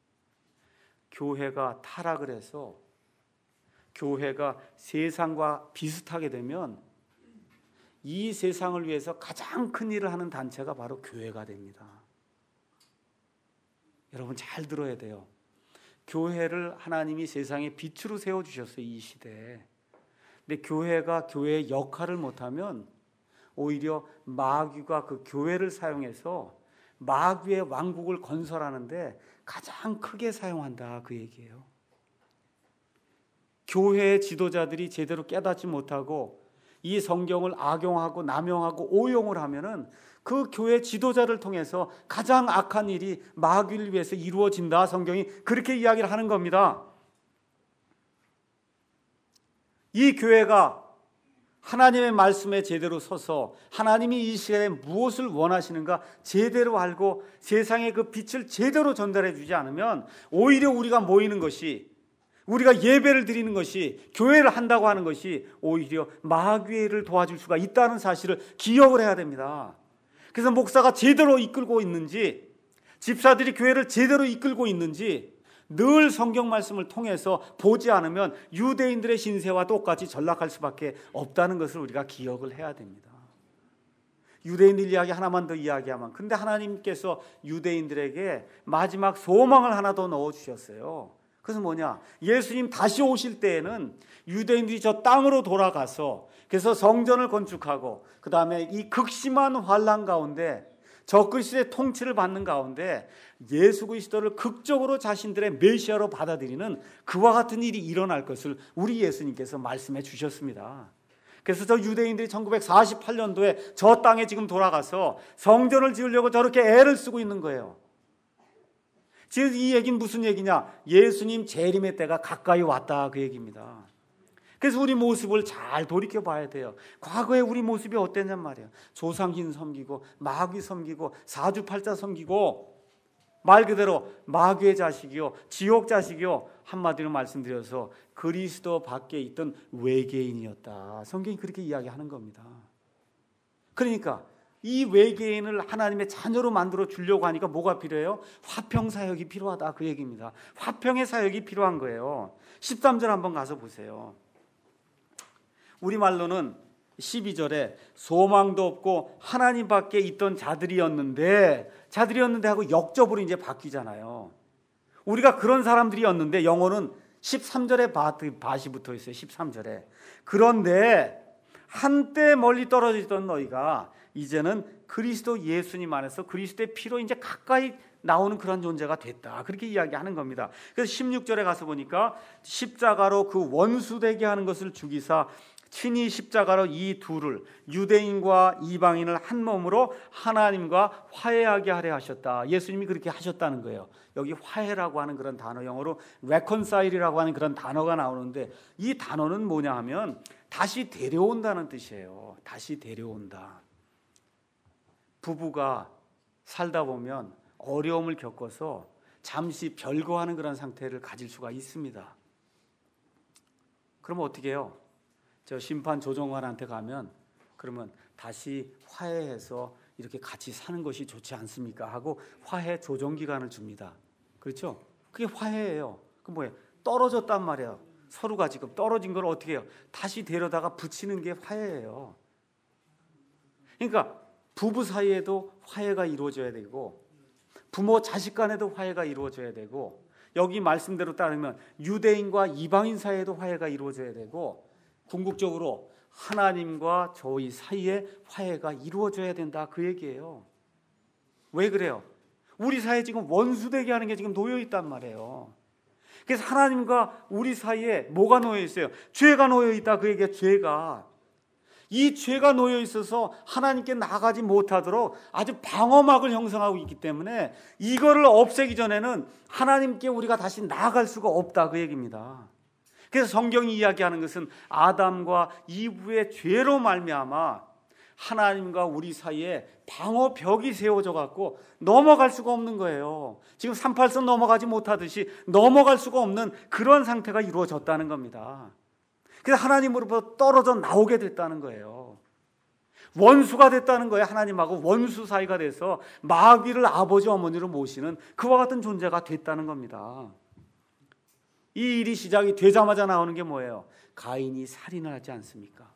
교회가 타락을 해서 교회가 세상과 비슷하게 되면 이 세상을 위해서 가장 큰 일을 하는 단체가 바로 교회가 됩니다. 여러분 잘 들어야 돼요. 교회를 하나님이 세상에 빛으로 세워주셨어요, 이 시대에. 근데 교회가 교회의 역할을 못하면 오히려 마귀가 그 교회를 사용해서 마귀의 왕국을 건설하는데 가장 크게 사용한다, 그 얘기예요. 교회의 지도자들이 제대로 깨닫지 못하고 이 성경을 악용하고 남용하고 오용을 하면은 그 교회 지도자를 통해서 가장 악한 일이 마귀를 위해서 이루어진다. 성경이 그렇게 이야기를 하는 겁니다. 이 교회가 하나님의 말씀에 제대로 서서 하나님이 이 시간에 무엇을 원하시는가 제대로 알고 세상에 그 빛을 제대로 전달해 주지 않으면 오히려 우리가 모이는 것이, 우리가 예배를 드리는 것이, 교회를 한다고 하는 것이 오히려 마귀를 도와줄 수가 있다는 사실을 기억을 해야 됩니다. 그래서 목사가 제대로 이끌고 있는지, 집사들이 교회를 제대로 이끌고 있는지 늘 성경 말씀을 통해서 보지 않으면 유대인들의 신세와 똑같이 전락할 수밖에 없다는 것을 우리가 기억을 해야 됩니다. 유대인들 이야기 하나만 더 이야기하면, 근데 하나님께서 유대인들에게 마지막 소망을 하나 더 넣어주셨어요. 그래서 뭐냐? 예수님 다시 오실 때에는 유대인들이 저 땅으로 돌아가서 그래서 성전을 건축하고 그 다음에 이 극심한 환난 가운데 적그리스도의 통치를 받는 가운데 예수 그리스도를 극적으로 자신들의 메시아로 받아들이는 그와 같은 일이 일어날 것을 우리 예수님께서 말씀해 주셨습니다. 그래서 저 유대인들이 천구백사십팔 년도에 저 땅에 지금 돌아가서 성전을 지으려고 저렇게 애를 쓰고 있는 거예요. 지금 이 얘기는 무슨 얘기냐? 예수님 재림의 때가 가까이 왔다, 그 얘기입니다. 그래서 우리 모습을 잘 돌이켜 봐야 돼요. 과거에 우리 모습이 어땠냔 말이에요. 조상신 섬기고 마귀 섬기고 사주팔자 섬기고 말 그대로 마귀의 자식이요 지옥 자식이요, 한마디로 말씀드려서 그리스도 밖에 있던 외계인이었다. 성경이 그렇게 이야기하는 겁니다. 그러니까 이 외계인을 하나님의 자녀로 만들어 주려고 하니까 뭐가 필요해요? 화평 사역이 필요하다, 그 얘기입니다. 화평의 사역이 필요한 거예요. 십삼 절 한번 가서 보세요. 우리말로는 십이 절에 소망도 없고 하나님 밖에 있던 자들이었는데, 자들이었는데 하고 역접으로 이제 바뀌잖아요. 우리가 그런 사람들이었는데, 영어는 십삼 절에 밭이 붙어 있어요. 십삼 절에. 그런데 한때 멀리 떨어져 있던 너희가 이제는 그리스도 예수님 안에서 그리스도의 피로 이제 가까이 나오는 그런 존재가 됐다, 그렇게 이야기하는 겁니다. 그래서 십육 절에 가서 보니까 십자가로 그 원수 되게 하는 것을 죽이사 친히 십자가로 이 둘을, 유대인과 이방인을 한 몸으로 하나님과 화해하게 하려 하셨다. 예수님이 그렇게 하셨다는 거예요. 여기 화해라고 하는 그런 단어, 영어로 reconcile이라고 하는 그런 단어가 나오는데, 이 단어는 뭐냐 하면 다시 데려온다는 뜻이에요. 다시 데려온다. 부부가 살다 보면 어려움을 겪어서 잠시 별거하는 그런 상태를 가질 수가 있습니다. 그러면 어떻게 해요? 저 심판 조정관한테 가면 그러면 다시 화해해서 이렇게 같이 사는 것이 좋지 않습니까? 하고 화해 조정 기간을 줍니다. 그렇죠? 그게 화해예요. 그 뭐예요? 떨어졌단 말이에요. 서로가 지금 떨어진 걸 어떻게 해요? 다시 데려다가 붙이는 게 화해예요. 그러니까 부부 사이에도 화해가 이루어져야 되고, 부모 자식 간에도 화해가 이루어져야 되고, 여기 말씀대로 따르면 유대인과 이방인 사이에도 화해가 이루어져야 되고, 궁극적으로 하나님과 저희 사이에 화해가 이루어져야 된다, 그 얘기예요. 왜 그래요? 우리 사이에 지금 원수되게 하는 게 지금 놓여 있단 말이에요. 그래서 하나님과 우리 사이에 뭐가 놓여 있어요? 죄가 놓여 있다, 그 얘기야. 죄가. 이 죄가 놓여 있어서 하나님께 나가지 못하도록 아주 방어막을 형성하고 있기 때문에 이거를 없애기 전에는 하나님께 우리가 다시 나아갈 수가 없다, 그 얘기입니다. 그래서 성경이 이야기하는 것은 아담과 이브의 죄로 말미암아 하나님과 우리 사이에 방어벽이 세워져 갖고 넘어갈 수가 없는 거예요. 지금 삼팔선 넘어가지 못하듯이 넘어갈 수가 없는 그런 상태가 이루어졌다는 겁니다. 그래서 하나님으로부터 떨어져 나오게 됐다는 거예요. 원수가 됐다는 거예요. 하나님하고 원수 사이가 돼서 마귀를 아버지 어머니로 모시는 그와 같은 존재가 됐다는 겁니다. 이 일이 시작이 되자마자 나오는 게 뭐예요? 가인이 살인을 하지 않습니까?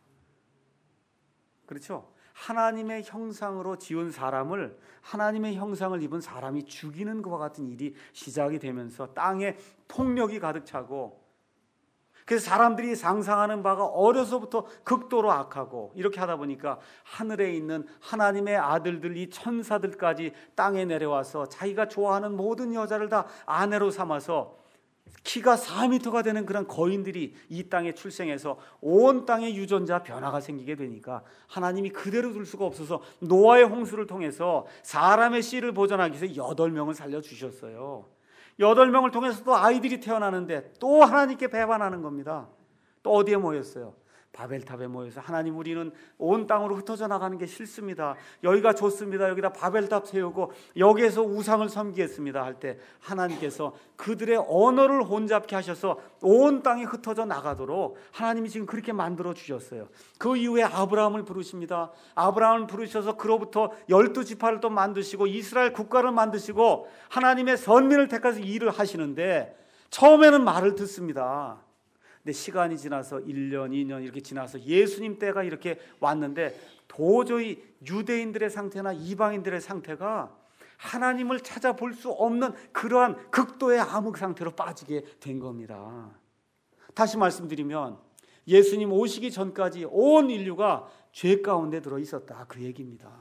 그렇죠? 하나님의 형상으로 지은 사람을, 하나님의 형상을 입은 사람이 죽이는 것과 같은 일이 시작이 되면서 땅에 폭력이 가득 차고, 그래서 사람들이 상상하는 바가 어려서부터 극도로 악하고, 이렇게 하다 보니까 하늘에 있는 하나님의 아들들, 이 천사들까지 땅에 내려와서 자기가 좋아하는 모든 여자를 다 아내로 삼아서 키가 사 미터가 되는 그런 거인들이 이 땅에 출생해서 온 땅에 유전자 변화가 생기게 되니까 하나님이 그대로 둘 수가 없어서 노아의 홍수를 통해서 사람의 씨를 보존하기 위해서 여덟 명을 살려주셨어요. 여덟 명을 통해서 또 아이들이 태어나는데 또 하나님께 배반하는 겁니다. 또 어디에 모였어요? 바벨탑에 모여서 하나님, 우리는 온 땅으로 흩어져 나가는 게 싫습니다. 여기가 좋습니다. 여기다 바벨탑 세우고 여기에서 우상을 섬기겠습니다 할 때 하나님께서 그들의 언어를 혼잡케 하셔서 온 땅에 흩어져 나가도록 하나님이 지금 그렇게 만들어 주셨어요. 그 이후에 아브라함을 부르십니다. 아브라함을 부르셔서 그로부터 열두 지파를 또 만드시고 이스라엘 국가를 만드시고 하나님의 선민을 택해서 일을 하시는데, 처음에는 말을 듣습니다. 근데 시간이 지나서 일 년, 이 년 이렇게 지나서 예수님 때가 이렇게 왔는데 도저히 유대인들의 상태나 이방인들의 상태가 하나님을 찾아볼 수 없는 그러한 극도의 암흑 상태로 빠지게 된 겁니다. 다시 말씀드리면 예수님 오시기 전까지 온 인류가 죄 가운데 들어 있었다, 그 얘기입니다.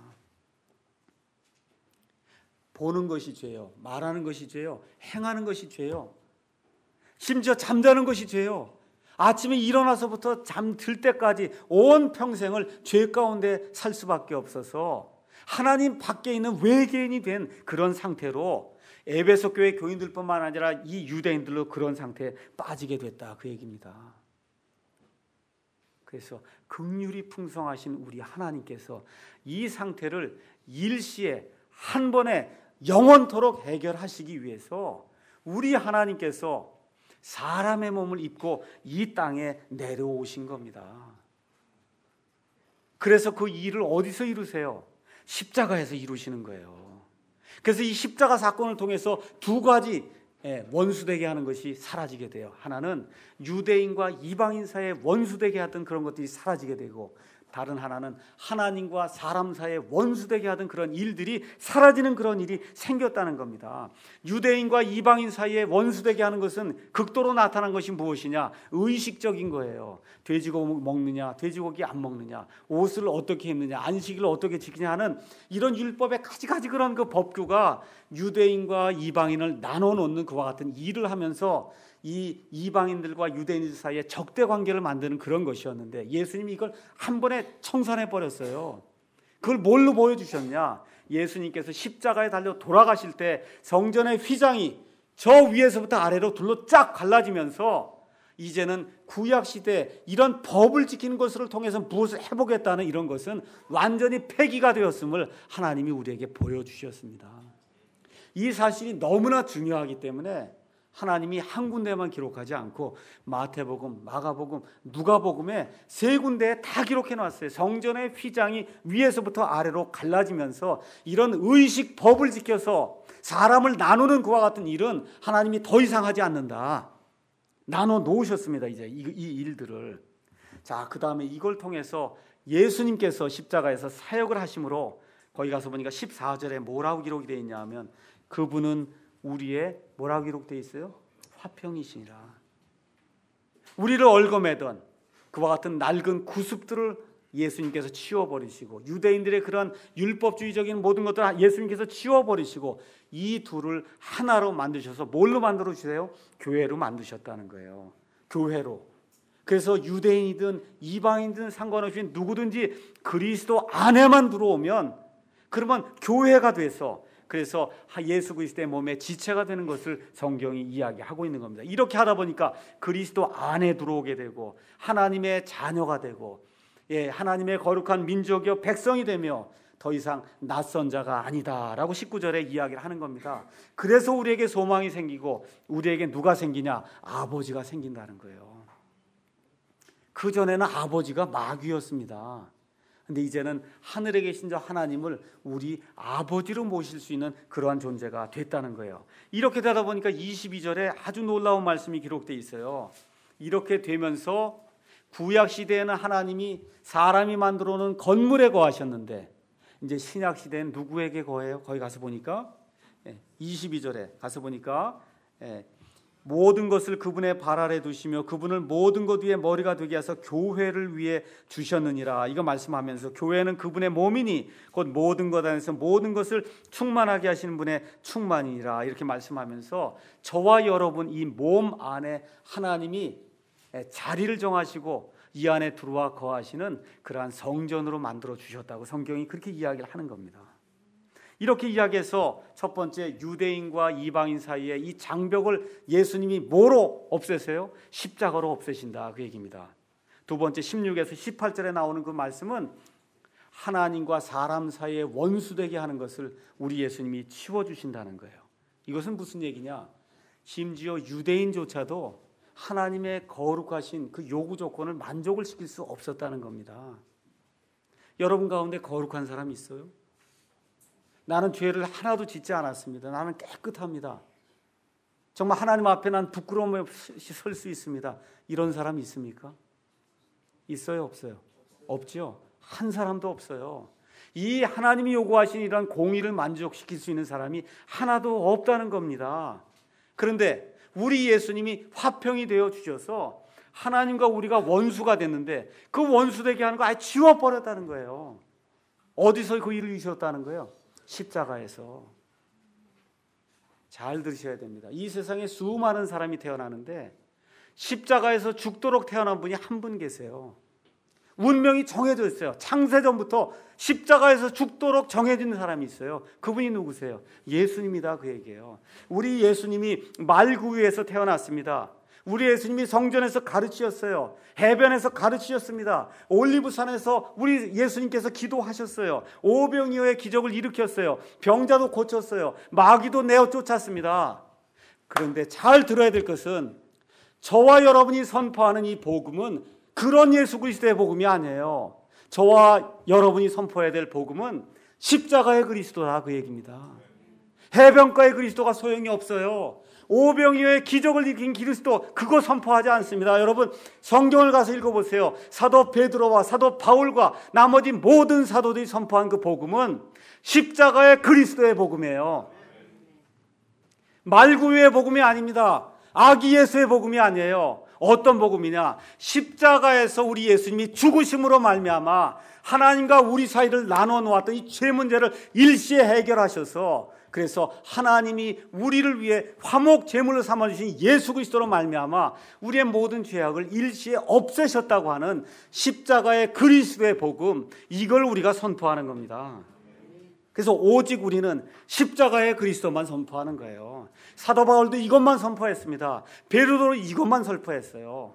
보는 것이 죄요, 말하는 것이 죄요, 행하는 것이 죄요, 심지어 잠자는 것이 죄요. 아침에 일어나서부터 잠들 때까지 온 평생을 죄 가운데 살 수밖에 없어서 하나님 밖에 있는 외계인이 된 그런 상태로 에베소 교회 교인들뿐만 아니라 이 유대인들로 그런 상태에 빠지게 됐다, 그 얘기입니다. 그래서 긍휼이 풍성하신 우리 하나님께서 이 상태를 일시에 한 번에 영원토록 해결하시기 위해서 우리 하나님께서 사람의 몸을 입고 이 땅에 내려오신 겁니다. 그래서 그 일을 어디서 이루세요? 십자가에서 이루시는 거예요. 그래서 이 십자가 사건을 통해서 두 가지 원수되게 하는 것이 사라지게 돼요. 하나는 유대인과 이방인 사이에 원수되게 하던 그런 것들이 사라지게 되고, 다른 하나는 하나님과 사람 사이에 원수되게 하던 그런 일들이 사라지는 그런 일이 생겼다는 겁니다. 유대인과 이방인 사이에 원수되게 하는 것은 극도로 나타난 것이 무엇이냐? 의식적인 거예요. 돼지고기 먹느냐, 돼지고기 안 먹느냐, 옷을 어떻게 입느냐, 안식일을 어떻게 지키냐 하는 이런 율법의 가지가지 그런 그 법규가 유대인과 이방인을 나눠 놓는 그와 같은 일을 하면서 이 이방인들과 유대인들 사이에 적대 관계를 만드는 그런 것이었는데, 예수님이 이걸 한 번에 청산해 버렸어요. 그걸 뭘로 보여주셨냐? 예수님께서 십자가에 달려 돌아가실 때 성전의 휘장이 저 위에서부터 아래로 둘로 쫙 갈라지면서 이제는 구약시대 이런 법을 지키는 것을 통해서 무엇을 해보겠다는 이런 것은 완전히 폐기가 되었음을 하나님이 우리에게 보여주셨습니다. 이 사실이 너무나 중요하기 때문에 하나님이 한 군데만 기록하지 않고 마태복음, 마가복음, 누가복음에 세 군데에 다 기록해 놨어요. 성전의 휘장이 위에서부터 아래로 갈라지면서 이런 의식 법을 지켜서 사람을 나누는 그와 같은 일은 하나님이 더 이상 하지 않는다. 나눠 놓으셨습니다. 이제 이, 이 일들을. 자, 그 다음에 이걸 통해서 예수님께서 십자가에서 사역을 하심으로 거기 가서 보니까 십사 절에 뭐라고 기록이 되어 있냐 하면, 그분은 우리의 뭐라고 기록되어 있어요? 화평이시니라. 우리를 얽어매던 그와 같은 낡은 구습들을 예수님께서 치워버리시고, 유대인들의 그런 율법주의적인 모든 것들을 예수님께서 치워버리시고, 이 둘을 하나로 만드셔서 뭘로 만들어 주세요? 교회로 만드셨다는 거예요. 교회로. 그래서 유대인이든 이방인이든 상관없이 누구든지 그리스도 안에만 들어오면 그러면 교회가 돼서, 그래서 예수 그리스도의 몸에 지체가 되는 것을 성경이 이야기하고 있는 겁니다. 이렇게 하다 보니까 그리스도 안에 들어오게 되고 하나님의 자녀가 되고, 예, 하나님의 거룩한 민족이요 백성이 되며 더 이상 낯선 자가 아니다라고 십구 절에 이야기를 하는 겁니다. 그래서 우리에게 소망이 생기고, 우리에게 누가 생기냐? 아버지가 생긴다는 거예요. 그전에는 아버지가 마귀였습니다. 근데 이제는 하늘에 계신 저 하나님을 우리 아버지로 모실 수 있는 그러한 존재가 됐다는 거예요. 이렇게 되다 보니까 이십이 절에 아주 놀라운 말씀이 기록되어 있어요. 이렇게 되면서 구약 시대에는 하나님이 사람이 만들어 놓은 건물에 거하셨는데, 이제 신약 시대는 누구에게 거해요? 거기 가서 보니까 이십이 절에 가서 보니까 모든 것을 그분의 발 아래 두시며 그분을 모든 것 위에 머리가 되게 하사 교회를 위해 주셨느니라. 이거 말씀하면서 교회는 그분의 몸이니 곧 모든 것 안에서 모든 것을 충만하게 하시는 분의 충만이니라. 이렇게 말씀하면서 저와 여러분 이 몸 안에 하나님이 자리를 정하시고 이 안에 들어와 거하시는 그러한 성전으로 만들어 주셨다고 성경이 그렇게 이야기를 하는 겁니다. 이렇게 이야기해서 첫 번째, 유대인과 이방인 사이에 이 장벽을 예수님이 뭐로 없애세요? 십자가로 없애신다, 그 얘기입니다. 두 번째, 십육에서 십팔 절에 나오는 그 말씀은 하나님과 사람 사이에 원수되게 하는 것을 우리 예수님이 치워주신다는 거예요. 이것은 무슨 얘기냐? 심지어 유대인조차도 하나님의 거룩하신 그 요구 조건을 만족을 시킬 수 없었다는 겁니다. 여러분 가운데 거룩한 사람 있어요? 나는 죄를 하나도 짓지 않았습니다. 나는 깨끗합니다. 정말 하나님 앞에 난 부끄러움 없이 설 수 있습니다. 이런 사람 있습니까? 있어요? 없어요? 없죠. 한 사람도 없어요. 이 하나님이 요구하신 이런 공의를 만족시킬 수 있는 사람이 하나도 없다는 겁니다. 그런데 우리 예수님이 화평이 되어 주셔서 하나님과 우리가 원수가 됐는데 그 원수되게 하는 거 아예 지워버렸다는 거예요. 어디서 그 일을 이루셨다는 거예요? 십자가에서. 잘 들으셔야 됩니다. 이 세상에 수많은 사람이 태어나는데 십자가에서 죽도록 태어난 분이 한 분 계세요. 운명이 정해져 있어요. 창세전부터 십자가에서 죽도록 정해진 사람이 있어요. 그분이 누구세요? 예수님이다, 그 얘기예요. 우리 예수님이 말구유에서 태어났습니다. 우리 예수님이 성전에서 가르치셨어요. 해변에서 가르치셨습니다. 올리브산에서 우리 예수님께서 기도하셨어요. 오병이어의 기적을 일으켰어요. 병자도 고쳤어요. 마귀도 내어 쫓았습니다. 그런데 잘 들어야 될 것은 저와 여러분이 선포하는 이 복음은 그런 예수 그리스도의 복음이 아니에요. 저와 여러분이 선포해야 될 복음은 십자가의 그리스도다, 그 얘기입니다. 해변가의 그리스도가 소용이 없어요. 오병이어의 기적을 일으킨 그리스도, 그거 선포하지 않습니다. 여러분, 성경을 가서 읽어보세요. 사도 베드로와 사도 바울과 나머지 모든 사도들이 선포한 그 복음은 십자가의 그리스도의 복음이에요. 말구유의 복음이 아닙니다. 아기 예수의 복음이 아니에요. 어떤 복음이냐? 십자가에서 우리 예수님이 죽으심으로 말미암아 하나님과 우리 사이를 나눠 놓았던 이 죄 문제를 일시에 해결하셔서, 그래서 하나님이 우리를 위해 화목 제물로 삼아주신 예수 그리스도로 말미암아 우리의 모든 죄악을 일시에 없애셨다고 하는 십자가의 그리스도의 복음, 이걸 우리가 선포하는 겁니다. 그래서 오직 우리는 십자가의 그리스도만 선포하는 거예요. 사도 바울도 이것만 선포했습니다. 베드로도 이것만 선포했어요.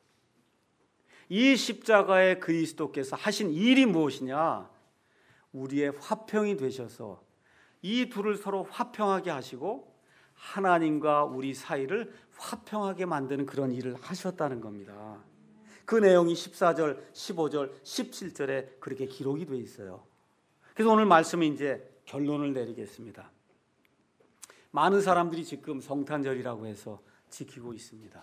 이 십자가의 그리스도께서 하신 일이 무엇이냐? 우리의 화평이 되셔서 이 둘을 서로 화평하게 하시고 하나님과 우리 사이를 화평하게 만드는 그런 일을 하셨다는 겁니다. 그 내용이 십사 절, 십오 절, 십칠 절에 그렇게 기록이 되어 있어요. 그래서 오늘 말씀은 이제 결론을 내리겠습니다. 많은 사람들이 지금 성탄절이라고 해서 지키고 있습니다.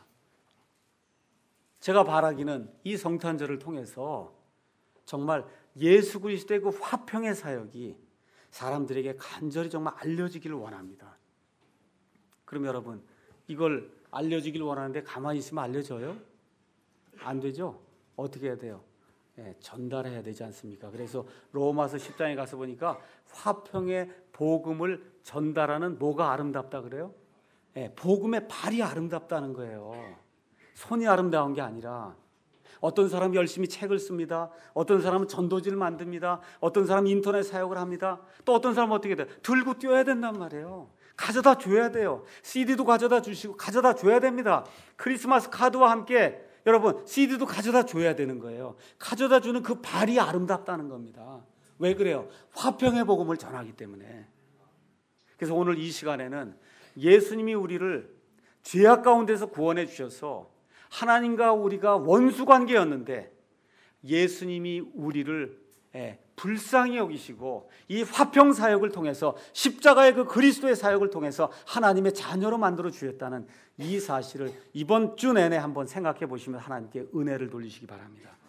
제가 바라기는 이 성탄절을 통해서 정말 예수 그리스도의 그 화평의 사역이 사람들에게 간절히 정말 알려지기를 원합니다. 그럼 여러분, 이걸 알려지기를 원하는데 가만히 있으면 알려져요? 안 되죠? 어떻게 해야 돼요? 예, 전달해야 되지 않습니까? 그래서 로마서 십 장에 가서 보니까 화평의 복음을 전달하는 뭐가 아름답다 그래요? 예, 복음의 발이 아름답다는 거예요. 손이 아름다운 게 아니라, 어떤 사람이 열심히 책을 씁니다. 어떤 사람은 전도지를 만듭니다. 어떤 사람은 인터넷 사역을 합니다. 또 어떤 사람은 어떻게 돼요? 들고 뛰어야 된단 말이에요. 가져다 줘야 돼요. 씨디도 가져다 주시고 가져다 줘야 됩니다. 크리스마스 카드와 함께 여러분, 씨디도 가져다 줘야 되는 거예요. 가져다 주는 그 발이 아름답다는 겁니다. 왜 그래요? 화평의 복음을 전하기 때문에. 그래서 오늘 이 시간에는 예수님이 우리를 죄악 가운데서 구원해 주셔서 하나님과 우리가 원수 관계였는데 예수님이 우리를 불쌍히 여기시고 이 화평 사역을 통해서, 십자가의 그 그리스도의 사역을 통해서 하나님의 자녀로 만들어 주셨다는 이 사실을 이번 주 내내 한번 생각해 보시면 하나님께 은혜를 돌리시기 바랍니다.